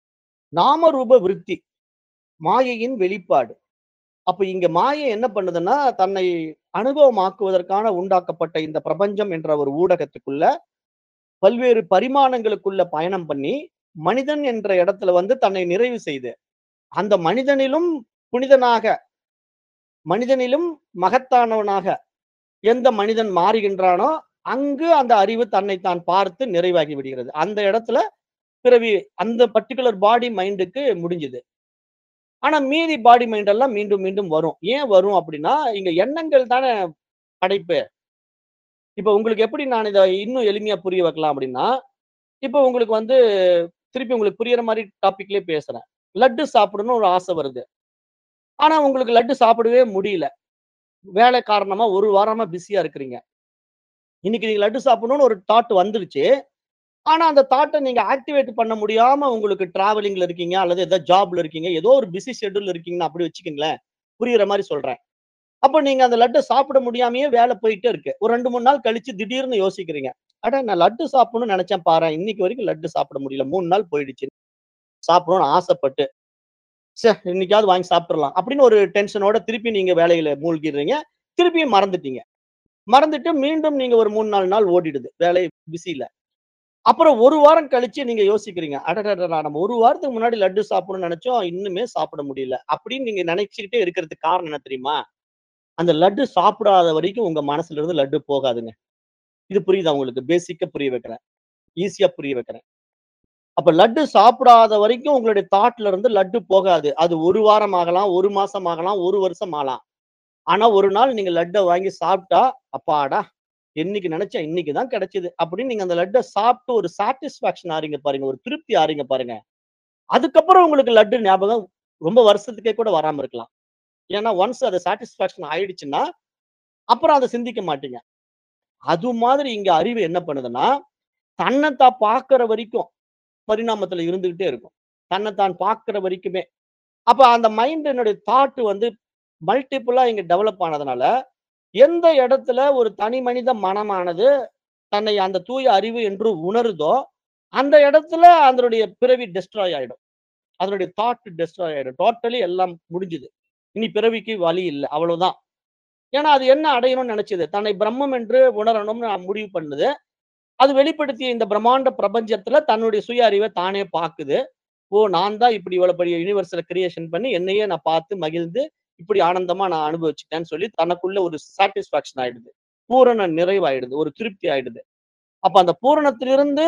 நாமரூப விருத்தி, மாயையின் வெளிப்பாடு. அப்ப இங்க மாயை என்ன பண்ணுதுன்னா, தன்னை அனுபவமாக்குவதற்கான உண்டாக்கப்பட்ட இந்த பிரபஞ்சம் என்ற ஒரு ஊடகத்துக்குள்ள, பல்வேறு பரிமாணங்களுக்குள்ள பயணம் பண்ணி, மனிதன் என்ற இடத்துல வந்து தன்னை நிறைவு செய்து, அந்த மனிதனிலும் புனிதனாக, மனிதனிலும் மகத்தானவனாக எந்த மனிதன் மாறுகின்றானோ, அங்கு அந்த அறிவு தன்னை தான் பார்த்து நிறைவாகி விடுகிறது. அந்த இடத்துல பிறவி அந்த பர்ட்டிகுலர் பாடி மைண்டுக்கு முடிஞ்சுது. ஆனா மீதி பாடி மைண்ட் எல்லாம் மீண்டும் மீண்டும் வரும். ஏன் வரும் அப்படின்னா, இங்க எண்ணங்கள் தானே படைப்பு. இப்ப உங்களுக்கு எப்படி நான் இத இன்னும் எளிமையா புரிய வைக்கலாம் அப்படின்னா, இப்ப உங்களுக்கு வந்து திருப்பி உங்களுக்கு புரியிற மாரி டாபிக்லயே பேசுறேன். லட்டு சாப்பிடணும்னு ஒரு ஆசை வருது. ஆனா உங்களுக்கு லட்டு சாப்பிடவே முடியல. வேலை காரணமா 1 வாரமா பிஸியா இருக்கிறீங்க. இன்னைக்கு நீங்க லட்டு சாப்பிடணும்னு ஒரு தாட் வந்துருச்சு. ஆனா அந்த தாட்ட நீங்க ஆக்டிவேட் பண்ண முடியாம உங்களுக்கு டிராவலிங்ல இருக்கீங்க, அல்லது ஏதோ ஜாப்ல இருக்கீங்க. ஏதோ ஒரு பிஸி ஷெட்யூல்ல இருக்கீங்கன்னு அப்படி வச்சுக்கங்களேன். புரியிற மாரி சொல்றேன். அப்ப நீங்க அந்த லட்ட சாப்பிட முடியாமயே வேலை போயிட்டே இருக்கு. ஒரு 2, 3 நாள் கழிச்சு திடீர்னு யோசிக்கிறீங்க. அட நான் லட்டு சாப்பிடணும்னு நெனச்சேன் பாரேன். இன்னைக்கு வரைக்கும் லட்டு சாப்பிட முடியல. 3 நாள் போயிடுச்சு. சாப்பிடணும்னு ஆசைப்பட்டு. இன்னைக்காவது வாங்கி சாப்பிட்டுறலாம் அப்படின்னு ஒரு டென்ஷனோட திருப்பி நீங்க வேலையில மூழ்கிடுறீங்க. திருப்பியும் மறந்துட்டீங்க. மறந்துட்டு மீண்டும் நீங்க ஒரு 3, 4 நாள் ஓடிடுது. வேலை பிஸில. அப்புறம் 1 வாரம் கழிச்சு நீங்க யோசிக்கிறீங்க. அடடடடா! நம்ம 1 வாரத்துக்கு முன்னாடி லட்டு சாப்பிடணும்னு நெனச்சோம். இன்னுமே சாப்பிட முடியல. அப்படின்னு நீங்க நெனச்சுக்கிட்டே இருக்கிறதுக்கு காரணம் என்ன தெரியுமா? அந்த லட்டு சாப்பிடாத வரைக்கும் உங்க மனசுல இருந்து லட்டு போகாதுங்க. இது புரியுதா உங்களுக்கு? பேசிக்கா புரிய வைக்கிறேன். ஈஸியா புரிய வைக்கிறேன். அப்ப லட்டு சாப்பிடாத வரைக்கும் உங்களுடைய தாட்ல இருந்து லட்டு போகாது. அது 1 வாரம் ஆகலாம், 1 மாசம் ஆகலாம், 1 வருஷம் ஆகலாம். ஆனா ஒரு நாள் நீங்க லட்ட வாங்கி சாப்பிட்டா, அப்பாடா! என்னைக்கு நெனச்சேன் இன்னைக்கு தான் கிடைச்சது. அப்படின்னு நீங்க அந்த லட்ட சாப்பிட்டு ஒரு சாட்டிஸ்பாக்ஷன் ஆறீங்க பாருங்க. ஒரு திருப்தி ஆறீங்க பாருங்க. அதுக்கப்புறம் உங்களுக்கு லட்டு ஞாபகம் ரொம்ப வருஷத்துக்கே கூட வராம இருக்கலாம். ஏன்னா ஒன்ஸ் அது சாட்டிஸ்பாக்ஷன் ஆயிடுச்சுன்னா, அப்புறம் அத சிந்திக்க மாட்டீங்க. அது மாதிரி இங்க அறிவு என்ன பண்ணுதுன்னா, தன்னத்தான் பார்க்கிற வரைக்கும் பரிணாமத்துல இருந்துகிட்டே இருக்கும். தன்னத்தான் பார்க்கிற வரைக்குமே. அப்ப அந்த மைண்டினுடைய தாட் வந்து மல்டிபிளா இங்க டெவலப் ஆனதுனால, எந்த இடத்துல ஒரு தனி மனித மனமானது தன்னை அந்த தூய அறிவு என்று உணருதோ, அந்த இடத்துல அதனுடைய பிறவி டெஸ்ட்ராய் ஆயிடும். அதனுடைய தாட் டெஸ்ட்ராய் ஆயிடும். டோட்டலி எல்லாம் முடிஞ்சுது. இனி பிறவிக்கு வழி இல்ல. அவ்வளவுதான். ஏன்னா, அது என்ன அடையணும்னு நெனச்சது? தன்னை பிரம்மம் என்று உணரணும்னு முடிவு பண்ணுது. அது வெளிப்படுத்திய இந்த பிரம்மாண்ட பிரபஞ்சத்துல தன்னுடைய சுய அறிவ தானே பாக்குது. ஓ! நான் தான் இப்படி இவ்வளவு பெரிய யுனிவர்ஸல கிரியேஷன் பண்ணி என்னையே நான் பார்த்து மகிழ்ந்து, இப்படி ஆனந்தமா நான் அனுபவிச்சுட்டேன்னு சொல்லி தனக்குள்ள ஒரு சாட்டிஸ்பாக்ஷன் ஆயிடுது. பூரண நிறைவாயிடுது. ஒரு திருப்தி ஆயிடுது. அப்ப அந்த பூரணத்திலிருந்து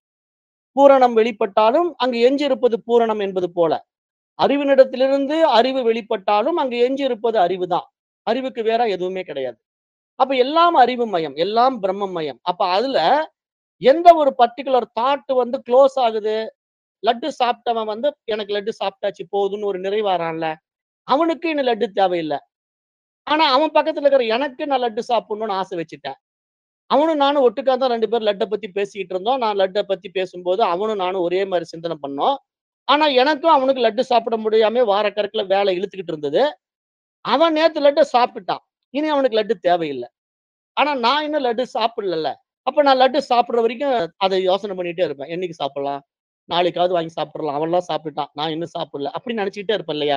பூரணம் வெளிப்பட்டாலும், அங்கு எஞ்சி இருப்பது பூரணம் என்பது போல. அறிவினிடத்திலிருந்து அறிவு வெளிப்பட்டாலும், அங்கு எஞ்சி இருப்பது அறிவு தான். அறிவுக்கு வேற எதுவுமே கிடையாது. அப்ப எல்லாம் அறிவு மயம். எல்லாம் பிரம்ம மயம். அப்ப அதுல எந்த ஒரு பர்ட்டிகுலர் தாட் வந்து குளோஸ் ஆகுது. லட்டு சாப்பிட்டவன் வந்து எனக்கு லட்டு சாப்பிட்டாச்சு போதும்ன்னு ஒரு நிறைவாறான்ல. அவனுக்கு இன்னும் லட்டு தேவையில்ல. ஆனா அவன் பக்கத்துல இருக்கிற எனக்கு நான் லட்டு சாப்பிடணும்னு ஆசை வச்சுட்டேன். அவனும் நானும் ஒட்டுக்கா தான் 2 பேரும் லட்ட பத்தி பேசிக்கிட்டு இருந்தோம். நான் லட்ட பத்தி பேசும்போது அவனும் நானும் ஒரே மாரி சிந்தனை பண்ணோம். ஆனா எனக்கும் அவனுக்கும் லட்டு சாப்பிட முடியாம வாரக்கணக்குல வேலை இழுத்துக்கிட்டு இருந்தது. அவன் நேத்து லட்ட சாப்பிட்டுட்டான். இனி அவனுக்கு லட்டு தேவையில்ல. ஆனா நான் இன்னும் லட்டு சாப்பிடலல்ல. அப்ப நான் லட்டு சாப்பிடுற வரைக்கும் அத யோசனை பண்ணிட்டே இருப்பேன். என்னைக்கு சாப்பிடலாம்? நாளைக்காவது வாங்கி சாப்பிட்டுறலாம். அவன்லாம் சாப்பிட்டுட்டான். நான் இன்னும் சாப்பிடல. அப்படின்னு நினைச்சுக்கிட்டே இருப்பேன் இல்லையா?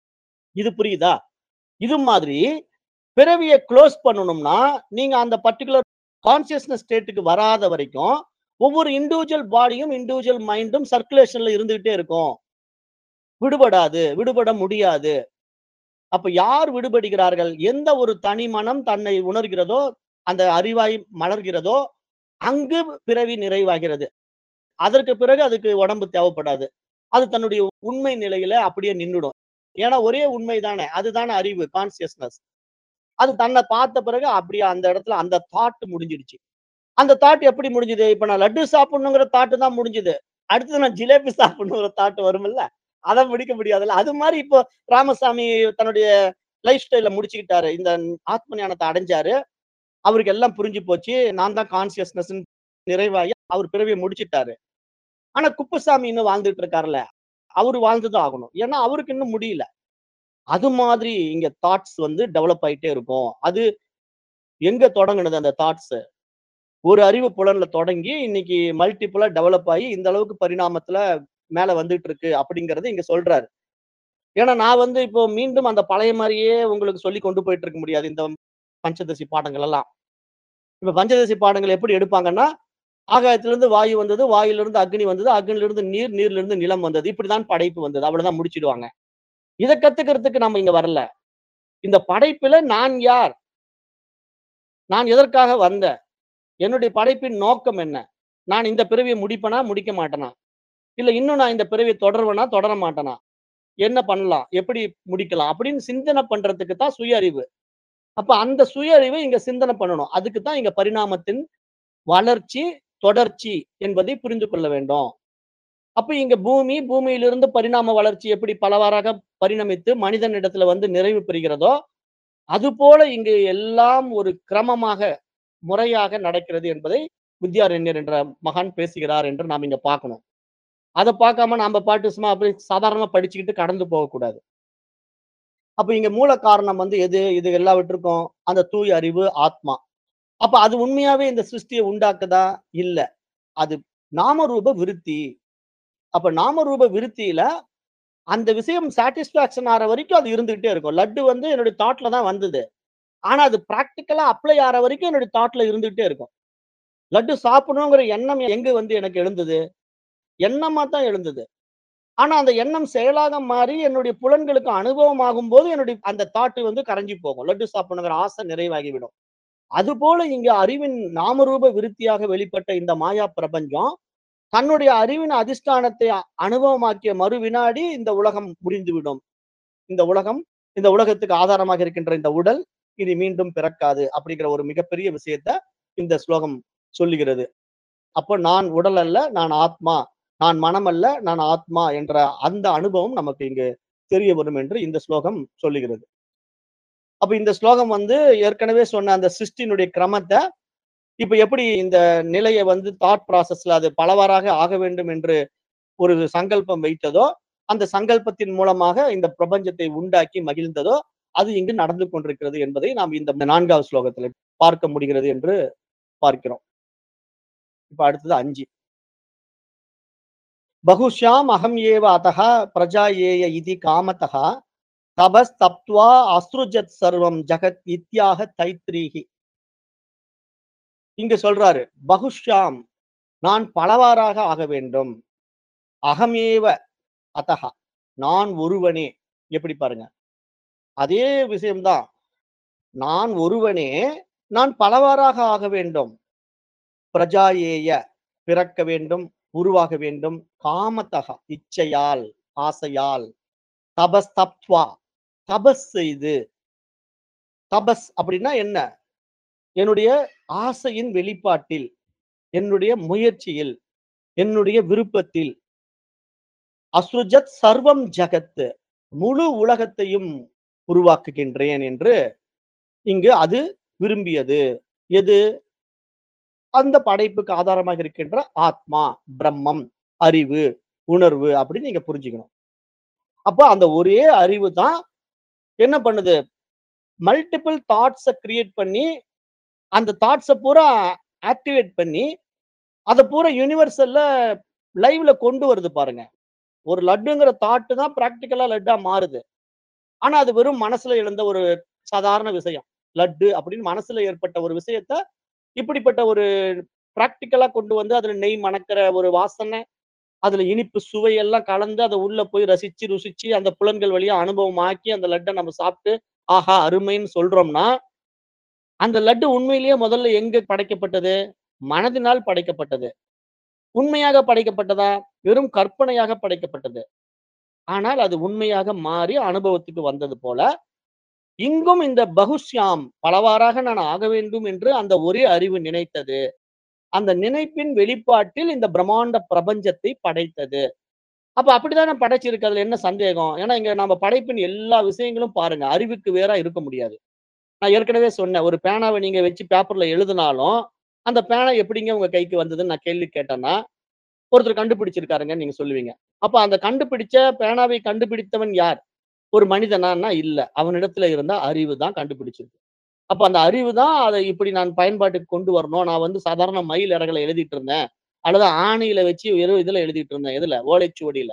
இது புரியுதா? இது மாதிரி பிறவிய குளோஸ் பண்ணணும்னா, நீங்க அந்த பர்ட்டிகுலர் கான்ஷியஸ்னஸ் ஸ்டேட்க்கு வராத வரைக்கும், ஒவ்வொரு இண்டிவிஜுவல் பாடியும், இண்டிவிஜுவல் மைண்டும் சர்க்குலேஷன்ல இருந்துகிட்டே இருக்கும். விடுபடாது. விடுபட முடியாது. அப்ப யார் விடுபடுகிறார்கள்? எந்த ஒரு தனி மனம் தன்னை உணர்கிறதோ, அந்த அறிவாய் மலர்கிறதோ, அங்கு பிறவி நிறைவாகிறது. அதற்கு பிறகு அதுக்கு உடம்பு தேவைப்படாது. அது தன்னுடைய உண்மை நிலையில அப்படியே நின்னுடும். ஏன்னா ஒரே உண்மை தானே. அதுதானே அறிவு, கான்ஷியஸ்னஸ். அது தன்னை பார்த்த பிறகு அப்படியே அந்த இடத்துல அந்த தாட் முடிஞ்சிடுச்சு. அந்த தாட் எப்படி முடிஞ்சது? இப்ப நான் லட்டு சாப்பிடணுங்கிற தாட் தான் முடிஞ்சது. அடுத்தது நான் ஜிலேபி சாப்பிடணுங்கிற தாட் வரும்ல. அத முடிக்க முடியாதுல்ல. அது மாரி இப்போ ராமசாமி தன்னுடைய லைஃப் ஸ்டைல முடிச்சுக்கிட்டாரு. இந்த ஆத்ம ஞானத்த அடைஞ்சாரு. அவருக்கு எல்லாம் புரிஞ்சு போச்சு. நான் தான் கான்ஷியஸ்னஸ்ன்னு நிறைவாகி அவர் பிறவிய முடிச்சுட்டாரு. ஆனா குப்புசாமி இன்னும் வாழ்ந்துட்டு இருக்காருல்ல. அவரு வாழ்ந்து தான் ஆகணும். ஏன்னா அவருக்கு இன்னும் முடியல. அது மாதிரி இங்க தாட்ஸ் வந்து டெவலப் ஆயிட்டே இருக்கும். அது எங்க தொடங்குனது அந்த தாட்ஸ்? ஒரு அறிவு புலன்ல தொடங்கி இன்னைக்கு மல்டிபிளா டெவலப் ஆயி இந்த அளவுக்கு பரிணாமத்துல மேல வந்துட்டு இருக்கு அப்படிங்கிறத இங்க சொல்றாரு. ஏன்னா நான் வந்து இப்போ மீண்டும் அந்த பழைய மாரியே உங்களுக்கு சொல்லி கொண்டு போயிட்டு இருக்க முடியாது. இந்த பஞ்சதசி பாடங்கள் எல்லாம். இப்ப பஞ்சதசி பாடங்கள் எப்படி எடுப்பாங்கன்னா, ஆகாயத்திலிருந்து வாயு வந்தது, வாயுவிலிருந்து அக்னி வந்தது, அக்னியிலிருந்து நீர், நீர்லிருந்து நிலம் வந்தது. இப்படிதான் படைப்பு வந்தது. அவ்வளவுதான் முடிச்சிடுவாங்க. இத கத்துக்கிறதுக்கு நம்ம இங்க வரல. இந்த படைப்புல நான் யார்? நான் எதற்காக வந்தேன்? என்னுடைய படைப்பின் நோக்கம் என்ன? நான் இந்த பிறவிய முடிப்பேனா? முடிக்க மாட்டேனா? இல்ல இன்னும் நான் இந்த பிறவிய தொடருவேனா? தொடர மாட்டேனா? என்ன பண்ணலாம்? எப்படி முடிக்கலாம்? அப்படின்னு சிந்தனை பண்றதுக்கு தான் சுய அறிவு. அப்ப அந்த சுய அறிவை இங்க சிந்தனை பண்ணணும். அதுக்கு தான் இங்க பரிணாமத்தின் வளர்ச்சி, தொடர்ச்சி என்பதை புரிந்து கொள்ள வேண்டும். அப்ப இங்க பூமி, பூமியிலிருந்து பரிணாம வளர்ச்சி எப்படி பலவாறாக பரிணமித்து மனிதனிடத்துல வந்து நிறைவு பெறுகிறதோ, அதுபோல இங்கு எல்லாம் ஒரு கிரமமாக, முறையாக நடக்கிறது என்பதை வித்யாரண்யர் என்ற மகான் பேசுகிறார் என்று நாம் இங்க பார்க்கணும். அத பார்க்காம நாம பாட்டு சும்மா அப்படியே சாதாரணமா படிச்சுக்கிட்டு கடந்து போகக்கூடாது. அப்ப இங்க மூல காரணம் வந்து எது? இது எல்லாவற்றுக்கும் அந்த தூய அறிவு, ஆத்மா. அப்ப அது உண்மையாவே இந்த சிருஷ்டிய உண்டாக்குதா? இல்ல. அது நாமரூப விருத்தி. அப்ப நாமரூப விருத்தியில அந்த விஷயம் சாட்டிஸ்பாக்ஷன் ஆற வரைக்கும் அது இருந்துகிட்டே இருக்கும். லட்டு வந்து என்னுடைய தாட்ல தான் வந்தது. ஆனா அது பிராக்டிகலா அப்ளை ஆற வரைக்கும் என்னுடைய தாட்ல இருந்துகிட்டே இருக்கும். லட்டு சாப்பிடணுங்கிற எண்ணம் எங்க வந்து எனக்கு எழுந்தது? எண்ணமா தான் எழுந்தது. ஆனா அந்த எண்ணம் செயலாக மாறி என்னுடைய புலன்களுக்கு அனுபவம் ஆகும்போது என்னுடைய அந்த தாட் வந்து கரைஞ்சு போகும். லட்டு சாப்பிடணுங்கிற ஆசை நிறைவாகிவிடும். அதுபோல இங்க அறிவின் நாமரூப விருத்தியாக வெளிப்பட்ட இந்த மாயா பிரபஞ்சம், தன்னுடைய அறிவின் அதிஷ்டானத்தை அனுபவமாக்கிய மறு வினாடி இந்த உலகம் முடிந்துவிடும். இந்த உலகம், இந்த உலகத்துக்கு ஆதாரமாக இருக்கின்ற இந்த உடல், இனி மீண்டும் பிறக்காது. அப்படிங்கிற ஒரு மிகப்பெரிய விஷயத்த இந்த ஸ்லோகம் சொல்லுகிறது. அப்ப நான் உடல் அல்ல, நான் ஆத்மா. நான் மனம் அல்ல, நான் ஆத்மா என்ற அந்த அனுபவம் நமக்கு இங்கு தெரிய வரும் என்று இந்த ஸ்லோகம் சொல்லுகிறது. அப்ப இந்த ஸ்லோகம் வந்து ஏற்கனவே சொன்ன அந்த சிருஷ்டியினுடைய கிரமத்த, இப்ப எப்படி இந்த நிலைய வந்து தாட் ப்ராசஸ்ல அது பலவாறாக ஆக வேண்டும் என்று ஒரு சங்கல்பம் வைத்ததோ, அந்த சங்கல்பத்தின் மூலமாக இந்த பிரபஞ்சத்தை உண்டாக்கி மகிழ்ந்ததோ, அது இங்கு நடந்து கொண்டிருக்கிறது என்பதை நாம் இந்த 4வது ஸ்லோகத்தில பார்க்க முடிகிறது என்று பார்க்கிறோம். இப்ப அடுத்தது 5. பகுஷ்யாம் அகம் ஏவ அதஹ பிரஜா ஏய இதி காமதஹ தபஸ்தப்த்வா அஸ்ருஜத் சர்வம் ஜகத் இத்யாக தைத்ரீஹி. இங்க சொல்றாரு. பகுஷ்யாம் நான் பலவாறாக ஆக வேண்டும். அகமேவ அதஹ நான் ஒருவனே. எப்படி பாருங்க. அதே விஷயம் தான். நான் ஒருவனே நான் பலவாறாக ஆக வேண்டும். பிரஜாயேய பிறக்க வேண்டும், உருவாக வேண்டும். காமதஹ இச்சையால், ஆசையால். தபஸ்தப்த்வா தபஸ் செய்து. தபஸ் அப்படின்னா என்ன? என்னுடைய ஆசையின் வெளிப்பாட்டில், என்னுடைய முயற்சியில், என்னுடைய விருப்பத்தில், அஸ்ருஜத் சர்வம் ஜகத் முழு உலகத்தையும் உருவாக்குகின்றேன் என்று இங்கு அது விரும்பியது. எது? அந்த படைப்புக்கு ஆதாரமாக இருக்கின்ற ஆத்மா, பிரம்மம், அறிவு, உணர்வு அப்படின்னு நீங்க புரிஞ்சுக்கணும். அப்ப அந்த ஒரே அறிவு தான் என்ன பண்ணுது? மல்டிபிள் தாட்ஸ கிரியேட் பண்ணி, அந்த தாட்ஸ பூரா ஆக்டிவேட் பண்ணி, அத பூரா யுனிவர்சல்ல லைவ்ல கொண்டு வருது பாருங்க. ஒரு லட்டுங்கிற தாட் தான் பிராக்டிகலா லட்டா மாறுது. ஆனா அது வெறும் மனசுல எழுந்த ஒரு சாதாரண விஷயம். லட்டு அப்படின்னு மனசுல ஏற்பட்ட ஒரு விஷயத்த, இப்படிப்பட்ட ஒரு பிராக்டிகலா கொண்டு வந்து அதுல நெய் மணக்கிற ஒரு வாசனை, அதுல இனிப்பு சுவை எல்லாம் கலந்து அத உள்ள போய் ரசிச்சு, ருசிச்சு அந்த புலன்கள் வழியா அனுபவம் ஆக்கி அந்த லட்ட நம்ம சாப்பிட்டு, ஆஹா! அருமைன்னு சொல்றோம்னா, அந்த லட்டு உண்மையிலேயே முதல்ல எங்க படைக்கப்பட்டது? மனதினால் படைக்கப்பட்டது. உண்மையாக படைக்கப்பட்டதா? வெறும் கற்பனையாக படைக்கப்பட்டது. ஆனால் அது உண்மையாக மாறி அனுபவத்துக்கு வந்தது போல, இங்கும் இந்த பகுஷ்யாம் பலவாறாக நான் ஆக வேண்டும் என்று அந்த ஒரே அறிவு நினைத்தது. அந்த நினைப்பின் வெளிப்பாட்டில் இந்த பிரம்மாண்ட பிரபஞ்சத்தை படைத்தது. அப்ப அப்படித்தானே படைச்சிருக்கு. அதுல என்ன சந்தேகம்? ஏன்னா இங்க நம்ம படைப்பின் எல்லா விஷயங்களும் பாருங்க. அறிவுக்கு வேறா இருக்க முடியாது. நான் ஏற்கனவே சொன்னேன். ஒரு பேனாவ நீங்க வச்சு பேப்பர்ல எழுதினாலும், அந்த பேனா எப்படிங்க உங்க கைக்கு வந்ததுன்னு நான் கேள்வி கேட்டேன்னா, ஒருத்தர் கண்டுபிடிச்சிருக்காருங்கன்னு நீங்க சொல்லுவீங்க. அப்ப அந்த கண்டுபிடிச்ச பேனாவை கண்டுபிடித்தவன் யார்? ஒரு மனிதனான்னா இல்ல. அவனிடத்துல இருந்த அறிவு தான் கண்டுபிடிச்சிருக்கு. அப்ப அந்த அறிவு தான் அத இப்படி நான் பயன்பாட்டுக்கு கொண்டு வரணும். நான் வந்து சாதாரண மயில் இறகுல எழுதிட்டு இருந்தேன். அல்லது ஆணியில வச்சு வெறும் இதுல எழுதிட்டு இருந்தேன். எதுல? ஓலைச்சுவடியில.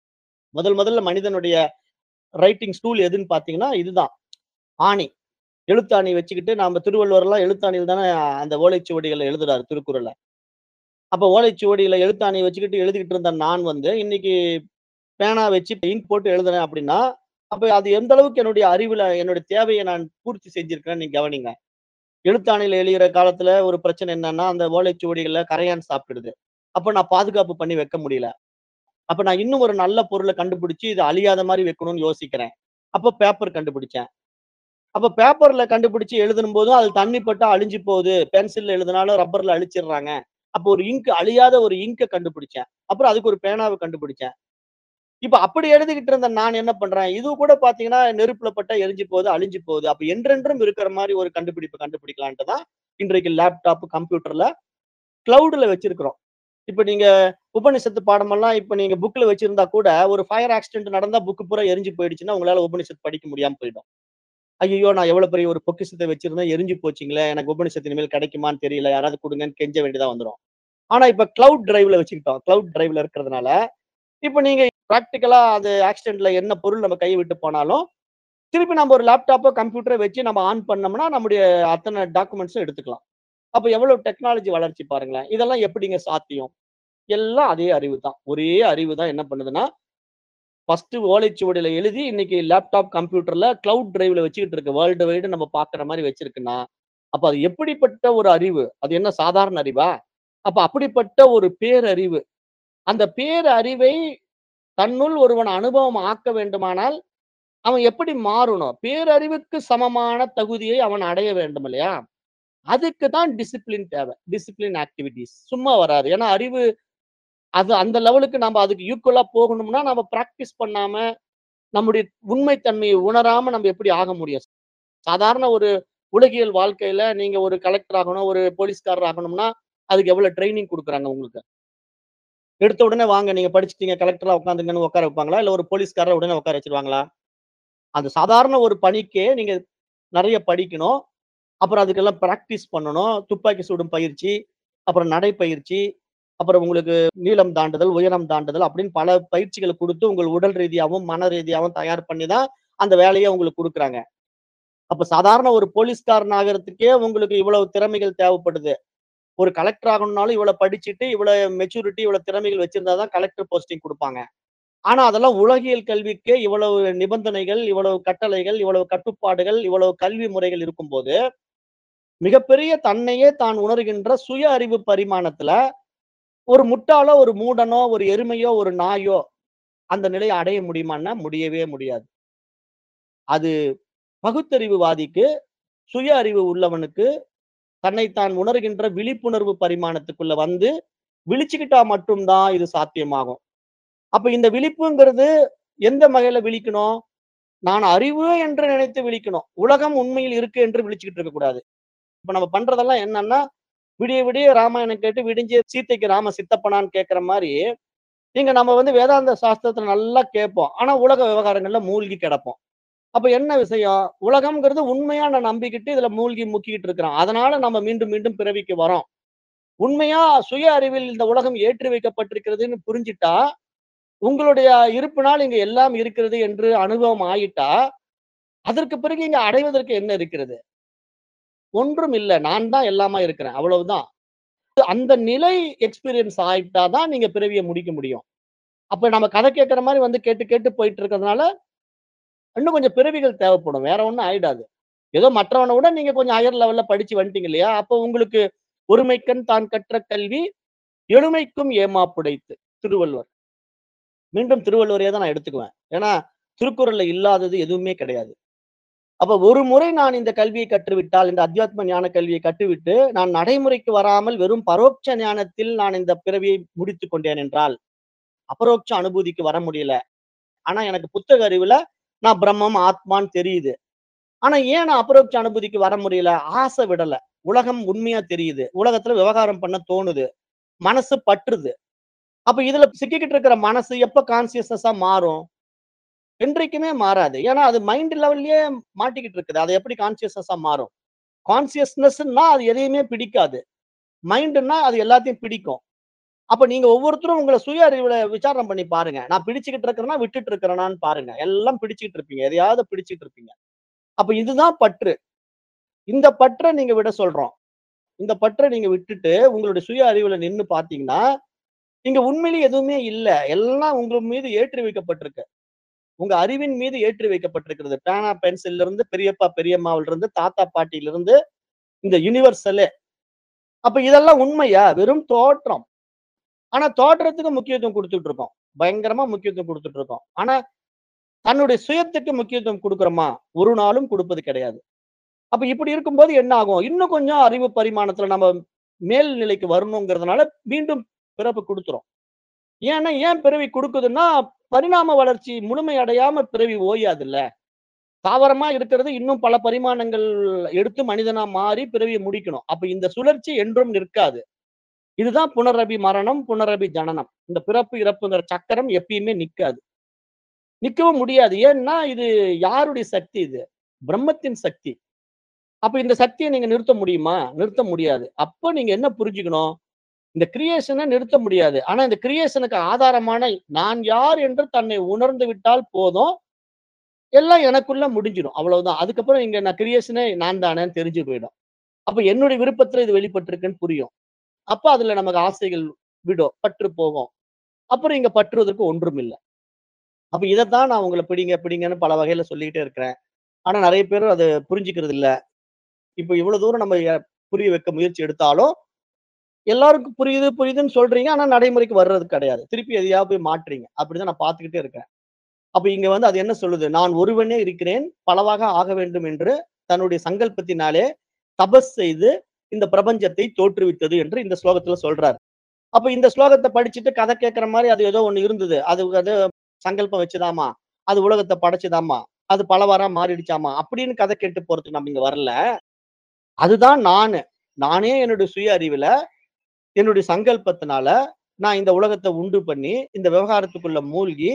முதல்ல மனிதனுடைய ரைட்டிங் ஸ்டூல் எதுன்னு பார்த்தீங்கன்னா, இதுதான். ஆணி. எழுத்தாணி வச்சுக்கிட்டு நாம திருவள்ளுவர்லாம் எழுத்தாணியில தானே அந்த ஓலைச்சுவடிகள்ல எழுதுறாரு திருக்குறள. அப்ப ஓலைச்சுவடியில எழுத்தாணி வச்சுக்கிட்டு எழுதிக்கிட்டு இருந்த நான் வந்து, இன்னைக்கு பேனா வச்சு இங்க் போட்டு எழுதுறேன் அப்படின்னா, அப்ப அது எந்த அளவுக்கு என்னுடைய அறிவுல என்னுடைய தேவைய நான் பூர்த்தி செஞ்சிருக்கிறேன்னு நீங்க கவனிங்க. எழுத்தாணியில எழுதுற காலத்துல ஒரு பிரச்சனை என்னன்னா, அந்த ஓலைச்சுவடிகள்ல கரையான் சாப்பிட்டுடுது. அப்ப நான் பாதுகாப்பு பண்ணி வைக்க முடியல. அப்ப நான் இன்னும் ஒரு நல்ல பொருள கண்டுபிடிச்சு, இது அழியாத மாரி வைக்கணும்னு யோசிக்கிறேன். அப்ப பேப்பர் கண்டுபிடிச்சேன். அப்ப பேப்பர்ல கண்டுபிடிச்சு எழுதணும்போதும், அது தண்ணி பட்டா அழிஞ்சு போகுது. பென்சில்ல எழுதினாலும் ரப்பர்ல அழிச்சிடுறாங்க. அப்போ ஒரு இங்க் அழியாத ஒரு இங்க கண்டுபிடிச்சேன். அப்புறம் அதுக்கு ஒரு பேனாவ கண்டுபிடிச்சேன். இப்ப அப்படி எழுதிக்கிட்டு இருந்த நான் என்ன பண்றேன், இது கூட பார்த்தீங்கன்னா, நெருப்புல பட்டா எரிஞ்சு போகுது, அழிஞ்சு போகுது. அப்ப என்றென்றும் இருக்கிற மாரி ஒரு கண்டுபிடிப்பு கண்டுபிடிக்கலான்ட்டு தான், இன்றைக்கு லேப்டாப், கம்ப்யூட்டர்ல கிளவுட்ல வச்சிருக்கிறோம். இப்ப நீங்க உபநிஷத்து பாடமெல்லாம் இப்ப நீங்க புக்ல வச்சிருந்தா கூட, ஒரு ஃபயர் ஆக்சிடென்ட் நடந்தா புக் பூரா எரிஞ்சு போயிடுச்சுன்னா, உங்களால உபநிஷத் படிக்க முடியாம போயிடும். ஐய்யயோ! நான் எவ்வளவு பெரிய ஒரு பொக்கிஷத்த வச்சிருந்தேன், எரிஞ்சு போச்சுங்களே! எனக்கு உபநிஷத்து இனிமேல் கிடைக்குமான்னு தெரியல. யாராவது குடுங்கன்னு கெஞ்ச வேண்டியதா வந்துரும். ஆனா இப்ப கிளவுட் டிரைவ்ல வச்சுக்கிட்டோம். கிளவுட் டிரைவ்ல இருக்கிறதுனால, இப்ப நீங்க பிராக்டிகலா அது ஆக்சிடென்ட்ல என்ன பொருள் நம்ம கைய விட்டு போனாலும், திருப்பி நம்ம ஒரு லேப்டாப்போ, கம்ப்யூட்டரோ வச்சு நம்ம ஆன் பண்ணோம்னா, நம்முடைய அத்தன டாக்குமெண்ட்ஸும் எடுத்துக்கலாம். அப்ப எவ்வளவு டெக்னாலஜி வளர்ச்சி பாருங்களேன். இதெல்லாம் எப்படிங்க சாத்தியம்? எல்லாம் அதே அறிவு தான். ஒரே அறிவு தான் என்ன பண்ணுதுன்னா, ஃபர்ஸ்ட் ஓலைச்சுவடியில எழுதி, இன்னைக்கு லேப்டாப், கம்ப்யூட்டர்ல கிளவுட் டிரைவ்ல வச்சுக்கிட்டு இருக்கு. வேர்ல்டு வைடு நம்ம பார்க்குற மாரி வச்சிருக்குன்னா, அப்ப அது எப்படிப்பட்ட ஒரு அறிவு? அது என்ன சாதாரண அறிவா? அப்ப அப்படிப்பட்ட ஒரு பேரறிவு. அந்த பேரறிவை தன்னுள் ஒருவன் அனுபவம் ஆக்க வேண்டுமானால், அவன் எப்படி மாறணும்? பேரறிவுக்கு சமமான தகுதியை அவன் அடைய வேண்டும் இல்லையா? அதுக்கு தான் டிசிப்ளின் தேவை. Discipline activities. சும்மா வராது. ஏன்னா அறிவு அது அந்த லெவலுக்கு நம்ம அதுக்கு ஈக்குவலா போகணும்னா, நம்ம பிராக்டிஸ் பண்ணாம, நம்முடைய உண்மை தன்மையை உணராம நம்ம எப்படி ஆக முடியும்? சாதாரண ஒரு உலகியல் வாழ்க்கையில நீங்க ஒரு கலெக்டர் ஆகணும், ஒரு போலீஸ்காரர் ஆகணும்னா, அதுக்கு எவ்வளவு ட்ரெய்னிங் குடுக்குறாங்க உங்களுக்கு? எடுத்த உடனே வாங்க நீங்க படிச்சுட்டீங்க கலெக்டரா உட்காந்துங்கன்னு உட்கார வைப்பாங்களா? இல்ல ஒரு போலீஸ்காரர உடனே உட்கார வச்சுருவாங்களா? அந்த சாதாரண ஒரு பணிக்கே நீங்க நெறைய படிக்கணும். அப்புறம் அதுக்கெல்லாம் பிராக்டிஸ் பண்ணணும். துப்பாக்கி சுடும் பயிற்சி, அப்புறம் நடைப்பயிற்சி, அப்புறம் உங்களுக்கு நீளம் தாண்டுதல், உயரம் தாண்டுதல் அப்படின்னு பல பயிற்சிகள குடுத்து, உங்கள் உடல் ரீதியாவும், மன ரீதியாவும் தயார் பண்ணி தான் அந்த வேலைய உங்களுக்கு குடுக்குறாங்க. அப்ப சாதாரண ஒரு போலீஸ்காரன் ஆகறதுக்கே உங்களுக்கு இவ்வளவு திறமைகள் தேவைப்படுது. ஒரு கலெக்டர் ஆகணும்னாலும் இவ்வளவு படிச்சுட்டு, இவ்வளவு மெச்சூரிட்டி, இவ்வளவு திறமைகள் வச்சிருந்தா தான் கலெக்டர் போஸ்டிங் குடுப்பாங்க. ஆனா அதெல்லாம் உலகியல் கல்விக்கே இவ்வளவு நிபந்தனைகள், இவ்வளவு கட்டளைகள், இவ்வளவு கட்டுப்பாடுகள், இவ்வளவு கல்வி முறைகள் இருக்கும்போது, மிகப்பெரிய தன்னையே தான் உணர்கின்ற சுய அறிவு பரிமாணத்துல, ஒரு முட்டாளோ, ஒரு மூடனோ, ஒரு எருமையோ, ஒரு நாயோ அந்த நிலைய அடைய முடியுமான்னா, முடியவே முடியாது. அது பகுத்தறிவுவாதிக்கு, சுய அறிவு உள்ளவனுக்கு, தன்னைத்தான் உணர்கின்ற விழிப்புணர்வு பரிமாணத்துக்குள்ள வந்து, விழிச்சுக்கிட்டா மட்டும் தான் இது சாத்தியமாகும். அப்ப இந்த விழிப்புங்கிறது எந்த வகையில விழிக்கணும்? நான் அறிவு என்று நினைத்து விழிக்கணும். உலகம் உண்மையில் இருக்கு என்று விழிச்சுக்கிட்டு இருக்கக்கூடாது. இப்ப நம்ம பண்றதெல்லாம் என்னன்னா, விடிய விடிய ராமாயணம் கேட்டு விடிஞ்சு சீதைக்கு ராம சித்தப்பனான்னு கேட்கிற மாரி, இங்க நம்ம வந்து வேதாந்த சாஸ்திரத்துல நல்லா கேட்போம். ஆனா உலக விவகாரங்கள்ல மூழ்கி கிடப்போம். அப்ப என்ன விஷயம்? உலகம்ங்கிறது உண்மையா நான் நம்பிக்கிட்டு இதுல மூழ்கி முக்கிக்கிட்டு இருக்கிறோம். அதனால நம்ம மீண்டும் மீண்டும் பிறவிக்கு வரோம். உண்மையா சுய அறிவில் இந்த உலகம் ஏற்றி வைக்கப்பட்டிருக்கிறதுன்னு புரிஞ்சிட்டா, உங்களுடைய இருப்பினால் இங்க எல்லாம் இருக்கிறது என்று அனுபவம் ஆயிட்டா, அதற்கு பிறகு இங்க அடைவதற்கு என்ன இருக்கிறது? ஒன்றும் இல்ல. நான் தான் எல்லாமா இருக்கிறேன். அவ்வளவுதான். அந்த நிலை எக்ஸ்பீரியன்ஸ் ஆயிட்டா தான் நீங்க பிறவிய முடிக்க முடியும். அப்ப நம்ம கதை கேட்கிற மாரி வந்து கேட்டு கேட்டு போயிட்டு இருக்கிறதுனால, இன்னும் கொஞ்சம் பிறவிகள் தேவைப்படும். வேற ஒண்ணும் ஆயிடாது. ஏதோ மற்றவன விட நீங்க கொஞ்சம் ஹையர் லெவல்ல படிச்சு வந்துட்டீங்க இல்லையா? அப்போ உங்களுக்கு "ஒருமைக்கண் தான் கற்ற கல்வி எழுமைக்கும் ஏமாப்புடைத்து" திருவள்ளுவர். மீண்டும் திருவள்ளுவரையே தான் நான் எடுத்துக்குவேன். ஏன்னா, திருக்குறள்ல இல்லாதது எதுவுமே கிடையாது. அப்ப ஒரு முறை நான் இந்த கல்வியை கற்றுவிட்டால், இந்த அத்தியாத்ம ஞான கல்வியை கற்றுவிட்டு, நான் நடைமுறைக்கு வராமல் வெறும் பரோட்ச ஞானத்தில் நான் இந்த பிறவியை முடித்துக் கொண்டேன் என்றால், அபரோக்ஷ அனுபூதிக்கு வர முடியல. ஆனா எனக்கு புத்தக அறிவுல நான் பிரம்மம், ஆத்மான்னு தெரியுது. ஆனா ஏன் நான் அபரோக்ஷ அனுபூதிக்கு வர முடியல? ஆசை விடல. உலகம் உண்மையா தெரியுது. உலகத்துல விவகாரம் பண்ண தோணுது. மனசு பற்றுது. அப்ப இதுல சிக்கிக்கிட்டு இருக்கிற மனசு எப்ப கான்ஷியஸ்னஸா மாறும்? என்றைக்குமே மாறாது. ஏன்னா அது மைண்ட் லெவல்லயே மாட்டிக்கிட்டு இருக்குது. அது எப்படி கான்ஷியஸ்னஸா மாறும்? கான்ஷியஸ்னஸ்ன்னா அது எதையுமே பிடிக்காது. மைண்ட்ன்னா அது எல்லாத்தையும் பிடிக்கும். அப்ப நீங்க ஒவ்வொருத்தரும் உங்கள சுய அறிவுல விசாரணை பண்ணி பாருங்க. நான் பிடிச்சுக்கிட்டு இருக்கிறேனா, விட்டுட்டு இருக்கிறேனான்னு பாருங்க. எல்லாம் பிடிச்சுக்கிட்டு இருப்பீங்க. எதையாவது பிடிச்சுக்கிட்டு இருப்பீங்க. அப்ப இதுதான் பற்று. இந்த பற்ற நீங்க விட சொல்றோம். இந்த பற்ற நீங்க விட்டுட்டு, உங்களுடைய சுய அறிவுல நின்னு பார்த்தீங்கன்னா, இங்க உண்மையிலேயே எதுவுமே இல்ல. எல்லாம் உங்க மீது ஏற்றி வைக்கப்பட்டிருக்கு. உங்க அறிவின் மீது ஏற்றி வைக்கப்பட்டிருக்கிறது. பேனா, பென்சில்ல இருந்து, பெரியப்பா, பெரியம்மாவுல இருந்து, தாத்தா, பாட்டியில இருந்து, இந்த யுனிவர்சலே. அப்ப இதெல்லாம் உண்மையா? வெறும் தோற்றம். ஆனா தோற்றத்துக்கு முக்கியத்துவம் குடுத்துட்டு இருக்கோம். பயங்கரமா முக்கியத்துவம் குடுத்துட்டு இருக்கோம். ஆனா தன்னுடைய சுயத்துக்கு முக்கியத்துவம் குடுக்குறோமா? ஒரு நாளும் குடுப்பது கிடையாது. அப்ப இப்படி இருக்கும்போது என்ன ஆகும்? இன்னும் கொஞ்சம் அறிவு பரிமாணத்துல நம்ம மேல் நிலைக்கு வரணுங்கிறதுனால மீண்டும் பிறப்பு குடுத்துரும். ஏன்னா, ஏன் பிறவி குடுக்குதுன்னா, பரிணாம வளர்ச்சி முழுமை அடையாம பிறவி ஓயாதுல்ல. தாவரமா இருக்கிறது இன்னும் பல பரிமாணங்கள் எடுத்து மனிதனா மாறி பிறவிய முடிக்கணும். அப்ப இந்த சுழற்சி என்றும் நிற்காது. இதுதான் புனரபி மரணம், புனரபி ஜனனம். இந்த பிறப்பு, இறப்புங்கிற சக்கரம் எப்பயுமே நிக்காது. நிக்கவும் முடியாது. ஏன்னா, இது யாருடைய சக்தி இது? பிரம்மத்தின் சக்தி. அப்ப இந்த சக்திய நீங்க நிறுத்த முடியுமா? நிறுத்த முடியாது. அப்ப நீங்க என்ன புரிஞ்சுக்கணும்? இந்த கிரியேஷன நிறுத்த முடியாது. ஆனா இந்த கிரியேஷனுக்கு ஆதாரமான நான் யார் என்று தன்னை உணர்ந்து விட்டால் போதும். எல்லாம் எனக்குள்ள முடிஞ்சிடும். அவ்வளவுதான். அதுக்கப்புறம் இங்க நான் கிரியேஷனே நான் தானேன்னு தெரிஞ்சு போயிடும். அப்ப என்னுடைய விருப்பத்துல இது வெளிப்பட்டிருக்குன்னு புரியும். அப்ப அதுல நமக்கு ஆசைகள் விடும். பற்று போகும். அப்புறம் இங்க பற்றுவதற்கு ஒன்றும் இல்ல. அப்ப இதத்தான் நான் உங்கள பிடிங்க, பிடிங்கன்னு பல வகையில சொல்லிக்கிட்டே இருக்கிறேன். ஆனா நெறைய பேரு அத புரிஞ்சுக்கிறது இல்ல. இப்ப இவ்வளவு தூரம் நம்ம புரிய வைக்க முயற்சி எடுத்தாலும், எல்லாருக்கும் புரியுது, புரியுதுன்னு சொல்றீங்க. ஆனா நடைமுறைக்கு வர்றது கிடையாது. திருப்பி எதையாவது போய் மாட்றீங்க. அப்படிதான் நான் பார்த்துக்கிட்டே இருக்கேன். அப்ப இங்க வந்து அது என்ன சொல்லுது? நான் ஒருவனே இருக்கிறேன். பலவாக ஆக வேண்டும் என்று தன்னுடைய சங்கல்பத்தினாலே தபஸ் செய்து இந்த பிரபஞ்சத்தை தோற்றுவித்தது என்று இந்த ஸ்லோகத்துல சொல்றார். அப்ப இந்த ஸ்லோகத்த படிச்சுட்டு கதை கேட்கிற மாரி அது ஏதோ ஒண்ணு இருந்தது. அது அது சங்கல்பம் வச்சுதாம்மா. அது உலகத்த படைச்சுதாம்மா. அது பலவாறா மாறிடுச்சாம்மா. அப்படின்னு கதை கேட்டு போறதுக்கு நம்ம இங்க வரல. அதுதான் நானு. நானே என்னுடைய சுய அறிவுல, என்னுடைய சங்கல்பத்தினால நான் இந்த உலகத்த உண்டு பண்ணி, இந்த விவகாரத்துக்குள்ள மூழ்கி,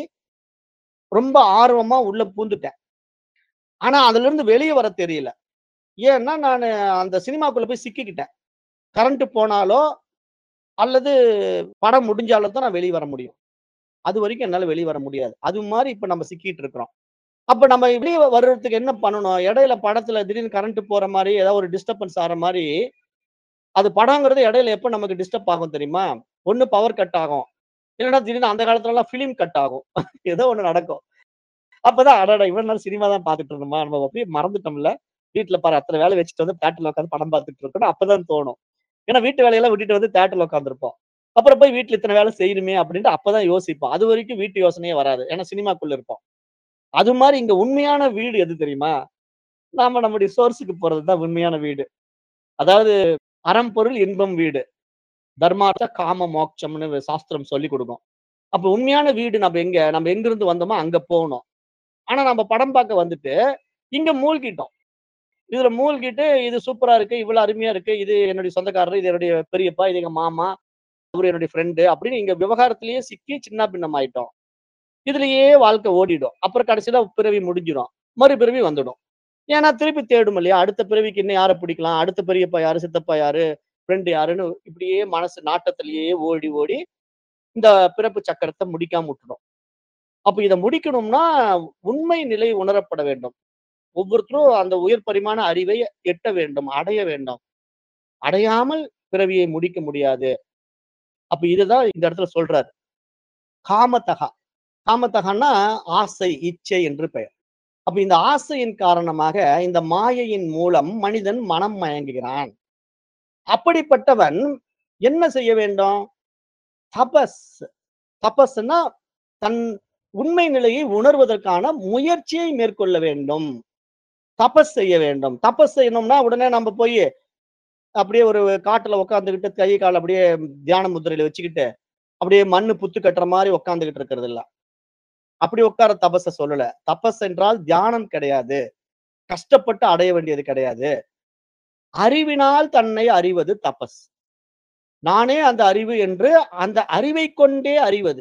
ரொம்ப ஆர்வமா உள்ள பூந்துட்டேன். ஆனா அதிலிருந்து வெளிய வர தெரியல. ஏன்னா நானு அந்த சினிமாக்குள்ள போய் சிக்கிக்கிட்டேன். கரண்ட் போனாலோ, அல்லது படம் முடிஞ்சாலோ தான் நான் வெளிய வர முடியும். அதுவரைக்கும் என்னால வெளிய வர முடியாது. அது மாரி இப்ப நம்ம சிக்கிட்டு இருக்கிறோம். அப்ப நம்ம வெளிய வர்றதுக்கு என்ன பண்ணணும்? இடையில படத்துல திடீர்னு கரண்ட் போற மாரி, ஏதாவது ஒரு டிஸ்டர்பன்ஸ் ஆற மாரி, அது படம்ங்கிறது இடையில எப்ப நமக்கு டிஸ்டர்ப் ஆகும் தெரியுமா? ஒண்ணு பவர் கட் ஆகும். இல்லன்னா திடீர்னு அந்த காலத்துலலாம் ஃபிலிம் கட் ஆகும். ஏதோ ஒண்ணு நடக்கும். அப்பதான் அடடா! இவ்வளவு நாள் சினிமா தான் பார்த்துட்டு இருந்தோமா? நம்ம அப்படியே மறந்துட்டோம்ல. வீட்ல பாரு அத்தன வேலை வச்சுட்டு வந்து தியேட்டர்ல உட்கார்ந்து படம் பார்த்துட்டு இருக்கோம்னு அப்பதான் தோணும். ஏன்னா வீட்டு வேலையெல்லாம் விட்டுட்டு வந்து தியேட்டர்ல உட்கார்ந்திருப்போம். அப்புறம் போய் வீட்ல இத்தன வேலை செய்யணுமே அப்படின்ட்டு அப்பதான் யோசிப்போம். அதுவரைக்கும் வீட்டு யோசனையே வராது. ஏன்னா சினிமாக்குள்ள இருப்போம். அது மாரி இங்க உண்மையான வீடு எது தெரியுமா? நாம நம்முடைய சோர்ஸ்க்கு போறது தான் உண்மையான வீடு. அதாவது அறம், பொருள், இன்பம் வீடு. தர்மார்த்த, காம, மோட்சம்னு சாஸ்திரம் சொல்லிக் குடுக்கும். அப்ப உண்மையான வீடு நம்ம எங்க? நம்ம எங்கிருந்து வந்தோமோ அங்க போணும். ஆனா நம்ம படம் பார்க்க வந்துட்டு, இங்க மூழ்கிட்டோம். இதுல மூழ்கிட்டு இது சூப்பரா இருக்கு, இவ்வளவு அருமையா இருக்கு, இது என்னுடைய சொந்தக்காரரு, இது என்னுடைய பெரியப்பா, இது எங்க மாமா, அவரு என்னுடைய ஃப்ரெண்டு அப்படின்னு இங்க விவகாரத்திலேயே சிக்கி சின்ன பின்னம் ஆயிட்டோம். இதுலயே வாழ்க்கை ஓடிடும். அப்புறம் கடைசியில பிறவி முடிஞ்சிரும். மறுபிறவி வந்துடும். ஏன்னா திருப்பி தேடும் இல்லையா? அடுத்த பிறவிக்கு இன்னும் யார பிடிக்கலாம்? அடுத்த பெரியப்பா யாரு? சித்தப்பா யாரு? ஃப்ரெண்ட் யாருன்னு இப்படியே மனசு நாட்டத்திலேயே ஓடி, ஓடி இந்த பிறப்பு சக்கரத்த முடிக்காம விட்டுடும். அப்ப இத முடிக்கணும்னா, உண்மை நிலை உணரப்பட வேண்டும். ஒவ்வொருத்தரும் அந்த உயர் பரிமாண அறிவை எட்ட வேண்டும், அடைய வேண்டும். அடையாமல் பிறவியை முடிக்க முடியாது. அப்ப இதுதான் இந்த இடத்துல சொல்றாரு. காமத்தகா. காமத்தகான்னா ஆசை, இச்சை என்று பெயர். அப்ப இந்த ஆசையின் காரணமாக இந்த மாயையின் மூலம் மனிதன் மனம் மயங்குகிறான். அப்படிப்பட்டவன் என்ன செய்ய வேண்டும்? தபஸ். தபஸ்ன்னா தன் உண்மை நிலையை உணர்வதற்கான முயற்சியை மேற்கொள்ள வேண்டும். தபஸ் செய்ய வேண்டும். தபஸ் செய்யணும்னா உடனே நம்ம போய் அப்படியே ஒரு காட்டுல உட்கார்ந்துகிட்டு கை கால் அப்படியே தியான முத்திரையில வச்சுக்கிட்டு, அப்படியே மண்ணு புத்து கட்டுற மாரி உட்கார்ந்துகிட்டு இருக்கிறது இல்ல. அப்படி உட்கார தபஸ சொல்லல. தபஸ் என்றால் தியானம் கிடையாது. கஷ்டப்பட்டு அடைய வேண்டியது கிடையாது. அறிவினால் தன்னை அறிவது தபஸ். நானே அந்த அறிவு என்று அந்த அறிவைக் கொண்டே அறிவது.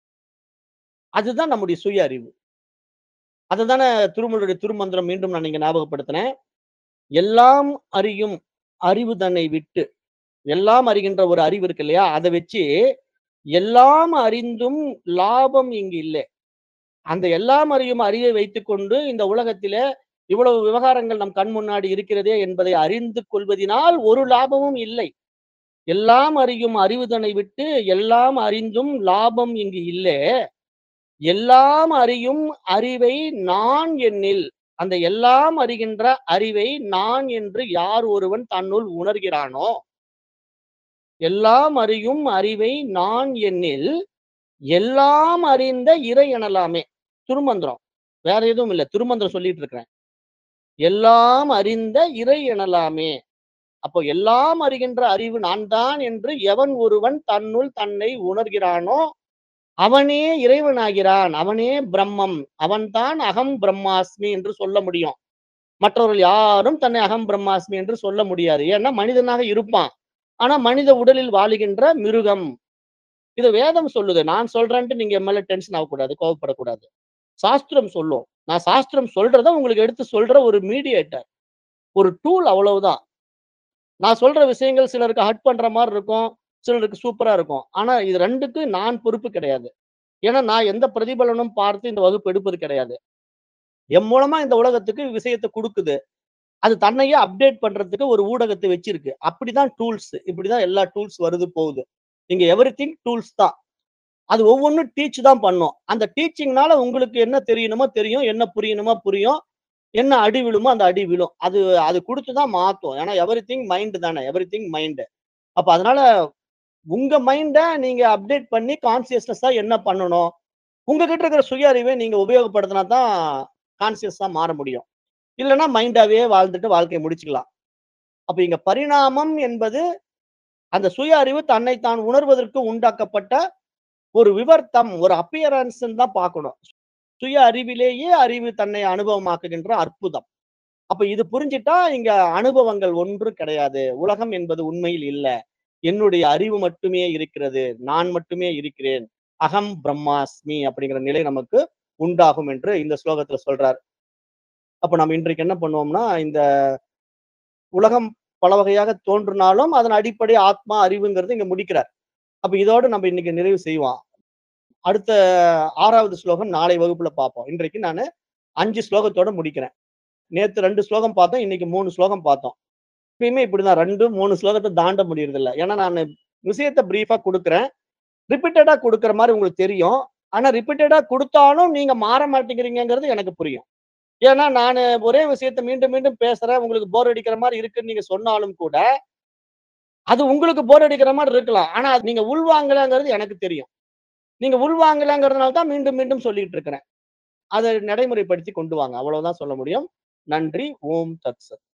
அதுதான் நம்முடைய சுய அறிவு. அததானே திருமூலருடைய திருமந்திரம் மீண்டும் நான் இங்க ஞாபகப்படுத்தினேன். எல்லாம் அறியும் அறிவு தன்னை விட்டு எல்லாம் அறிகின்ற ஒரு அறிவு இருக்கு இல்லையா? அத வச்சு எல்லாம் அறிந்தும் லாபம் இங்கு இல்லை. அந்த எல்லாம் அறியும் அறிவை வைத்துக்கொண்டு இந்த உலகத்திலே இவ்வளவு விவகாரங்கள் நம் கண் முன்னாடி இருக்கிறதே என்பதை அறிந்து கொள்வதினால் ஒரு லாபமும் இல்லை. எல்லாம் அறியும் அறிவுதனை விட்டு எல்லாம் அறிந்தும் லாபம் இங்கு இல்லே. எல்லாம் அறியும் அறிவை நான் எண்ணில் அந்த எல்லாம் அறிகின்ற அறிவை நான் என்று யார் ஒருவன் தன்னுள் உணர்கிறானோ, எல்லாம் அறியும் அறிவை நான் எண்ணில் எல்லாம் அறிந்த இறை எனலாமே. திருமந்திரம். வேற எதுவும் இல்ல. திருமந்திரம் சொல்லிட்டு இருக்கிறேன். எல்லாம் அறிந்த இறை எனலாமே. அப்போ எல்லாம் அறிகின்ற அறிவு நான் தான் என்று எவன் ஒருவன் தன்னுள் தன்னை உணர்கிறானோ, அவனே இறைவனாகிறான். அவனே பிரம்மம். அவன்தான் அகம் பிரம்மாஸ்மி என்று சொல்ல முடியும். மற்றவர்கள் யாரும் தன்னை அகம் பிரம்மாஸ்மி என்று சொல்ல முடியாது. ஏன்னா மனிதனாக இருப்பான். ஆனா மனித உடலில் வாழுகின்ற மிருகம். இது வேதம் சொல்லுது. நான் சொல்றேன்ட்டு நீங்க என் மேல டென்ஷன் ஆகக்கூடாது, கோவப்படக்கூடாது. சாஸ்திரம் சொல்லும். நான் சாஸ்திரம் சொல்றத உங்களுக்கு எடுத்து சொல்ற ஒரு மீடியேட்டர். ஒரு டூல் அவ்வளவுதான். நான் சொல்ற விஷயங்கள் சிலருக்கு ஹர்ட் பண்ற மாரி இருக்கும். சிலருக்கு சூப்பரா இருக்கும். ஆனா இது 2க்கு நான் பொறுப்பு கிடையாது. ஏன்னா நான் எந்த பிரதிபலனும் பார்த்து இந்த வகுப்பு எடுப்பது கிடையாது. என் மூலமா இந்த உலகத்துக்கு விஷயத்த குடுக்குது. அது தன்னையே அப்டேட் பண்றதுக்கு ஒரு ஊடகத்த வச்சிருக்கு. அப்படிதான் டூல்ஸ். இப்படிதான் எல்லா டூல்ஸ் வருது, போகுது. இங்க எவரிதிங் டூல்ஸ் தான். அது ஒவ்வொன்னும் டீச் தான் பண்ணும். அந்த டீச்சிங்னால உங்களுக்கு என்ன தெரியணுமோ தெரியும். என்ன புரியணுமோ புரியும். என்ன அடி விழுமோ அந்த அடி விழும். அது அது குடுத்து தான் மாத்தும். ஏன்னா எவரிதிங் மைண்ட் தானே. Everything mind. அப்ப அதனால உங்க மைண்ட நீங்க அப்டேட் பண்ணி கான்ஷியஸ்னஸா என்ன பண்ணணும்? உங்ககிட்ட இருக்கிற சுய அறிவை நீங்க உபயோகப்படுத்தினா தான் கான்ஷியஸா மாற முடியும். இல்லன்னா மைண்டாவே வாழ்ந்துட்டு வாழ்க்கைய முடிச்சுக்கலாம். அப்ப இங்க பரிணாமம் என்பது அந்த சுய அறிவு தன்னை தான் உணர்வதற்கு உண்டாக்கப்பட்ட ஒரு விவர்த்தம், ஒரு அப்பியரன்ஸ்ன்னு தான் பார்க்கணும். சுய அறிவிலேயே அறிவு தன்னை அனுபவமாக்குகின்ற அற்புதம். அப்ப இது புரிஞ்சிட்டா இங்க அனுபவங்கள் ஒன்றும் கிடையாது. உலகம் என்பது உண்மையில் இல்ல. என்னுடைய அறிவு மட்டுமே இருக்கிறது. நான் மட்டுமே இருக்கிறேன். அகம் பிரம்மாஸ்மி அப்படிங்கிற நிலை நமக்கு உண்டாகும் என்று இந்த ஸ்லோகத்துல சொல்றார். அப்ப நம்ம இன்றைக்கு என்ன பண்ணுவோம்னா, இந்த உலகம் பல வகையாக தோன்றினாலும் அதன் அடிப்படை ஆத்மா, அறிவுங்கிறது இங்க முடிக்கிறார். அப்ப இதோட நம்ம இன்னைக்கு நிறைவு செய்வோம். அடுத்த 6வது ஸ்லோகம் நாளை வகுப்புல பார்ப்போம். இன்றைக்கு நானு 5 ஸ்லோகத்தோட முடிக்கிறேன். நேத்து 2 ஸ்லோகம் பார்த்தோம். இன்னைக்கு 3 ஸ்லோகம் பார்த்தோம். எப்பயுமே இப்படிதான் 2, 3 ஸ்லோகத்த தாண்ட முடியறதில்ல. ஏன்னா நானு விஷயத்த பிரீஃபா குடுக்குறேன். ரிப்பீட்டடா குடுக்குற மாரி உங்களுக்கு தெரியும். ஆனா ரிப்பீட்டடா குடுத்தாலும் நீங்க மாற மாட்டேங்கிறீங்கங்கிறது எனக்கு புரியும். ஏன்னா நானு ஒரே விஷயத்த மீண்டும் மீண்டும் பேசுறேன். உங்களுக்கு போர் அடிக்கிற மாரி இருக்குன்னு நீங்க சொன்னாலும் கூட, அது உங்களுக்கு போர் அடிக்கிற மாரி இருக்கலாம். ஆனா அது நீங்க உள்வாங்கலங்கிறது எனக்கு தெரியும். நீங்க உள்வாங்கலங்கிறதுனால தான் மீண்டும் மீண்டும் சொல்லிட்டு இருக்கிறேன். அத நடைமுறைப்படுத்தி கொண்டு வாங்க. அவ்வளவுதான் சொல்ல முடியும். நன்றி. ஓம் தத் சத்.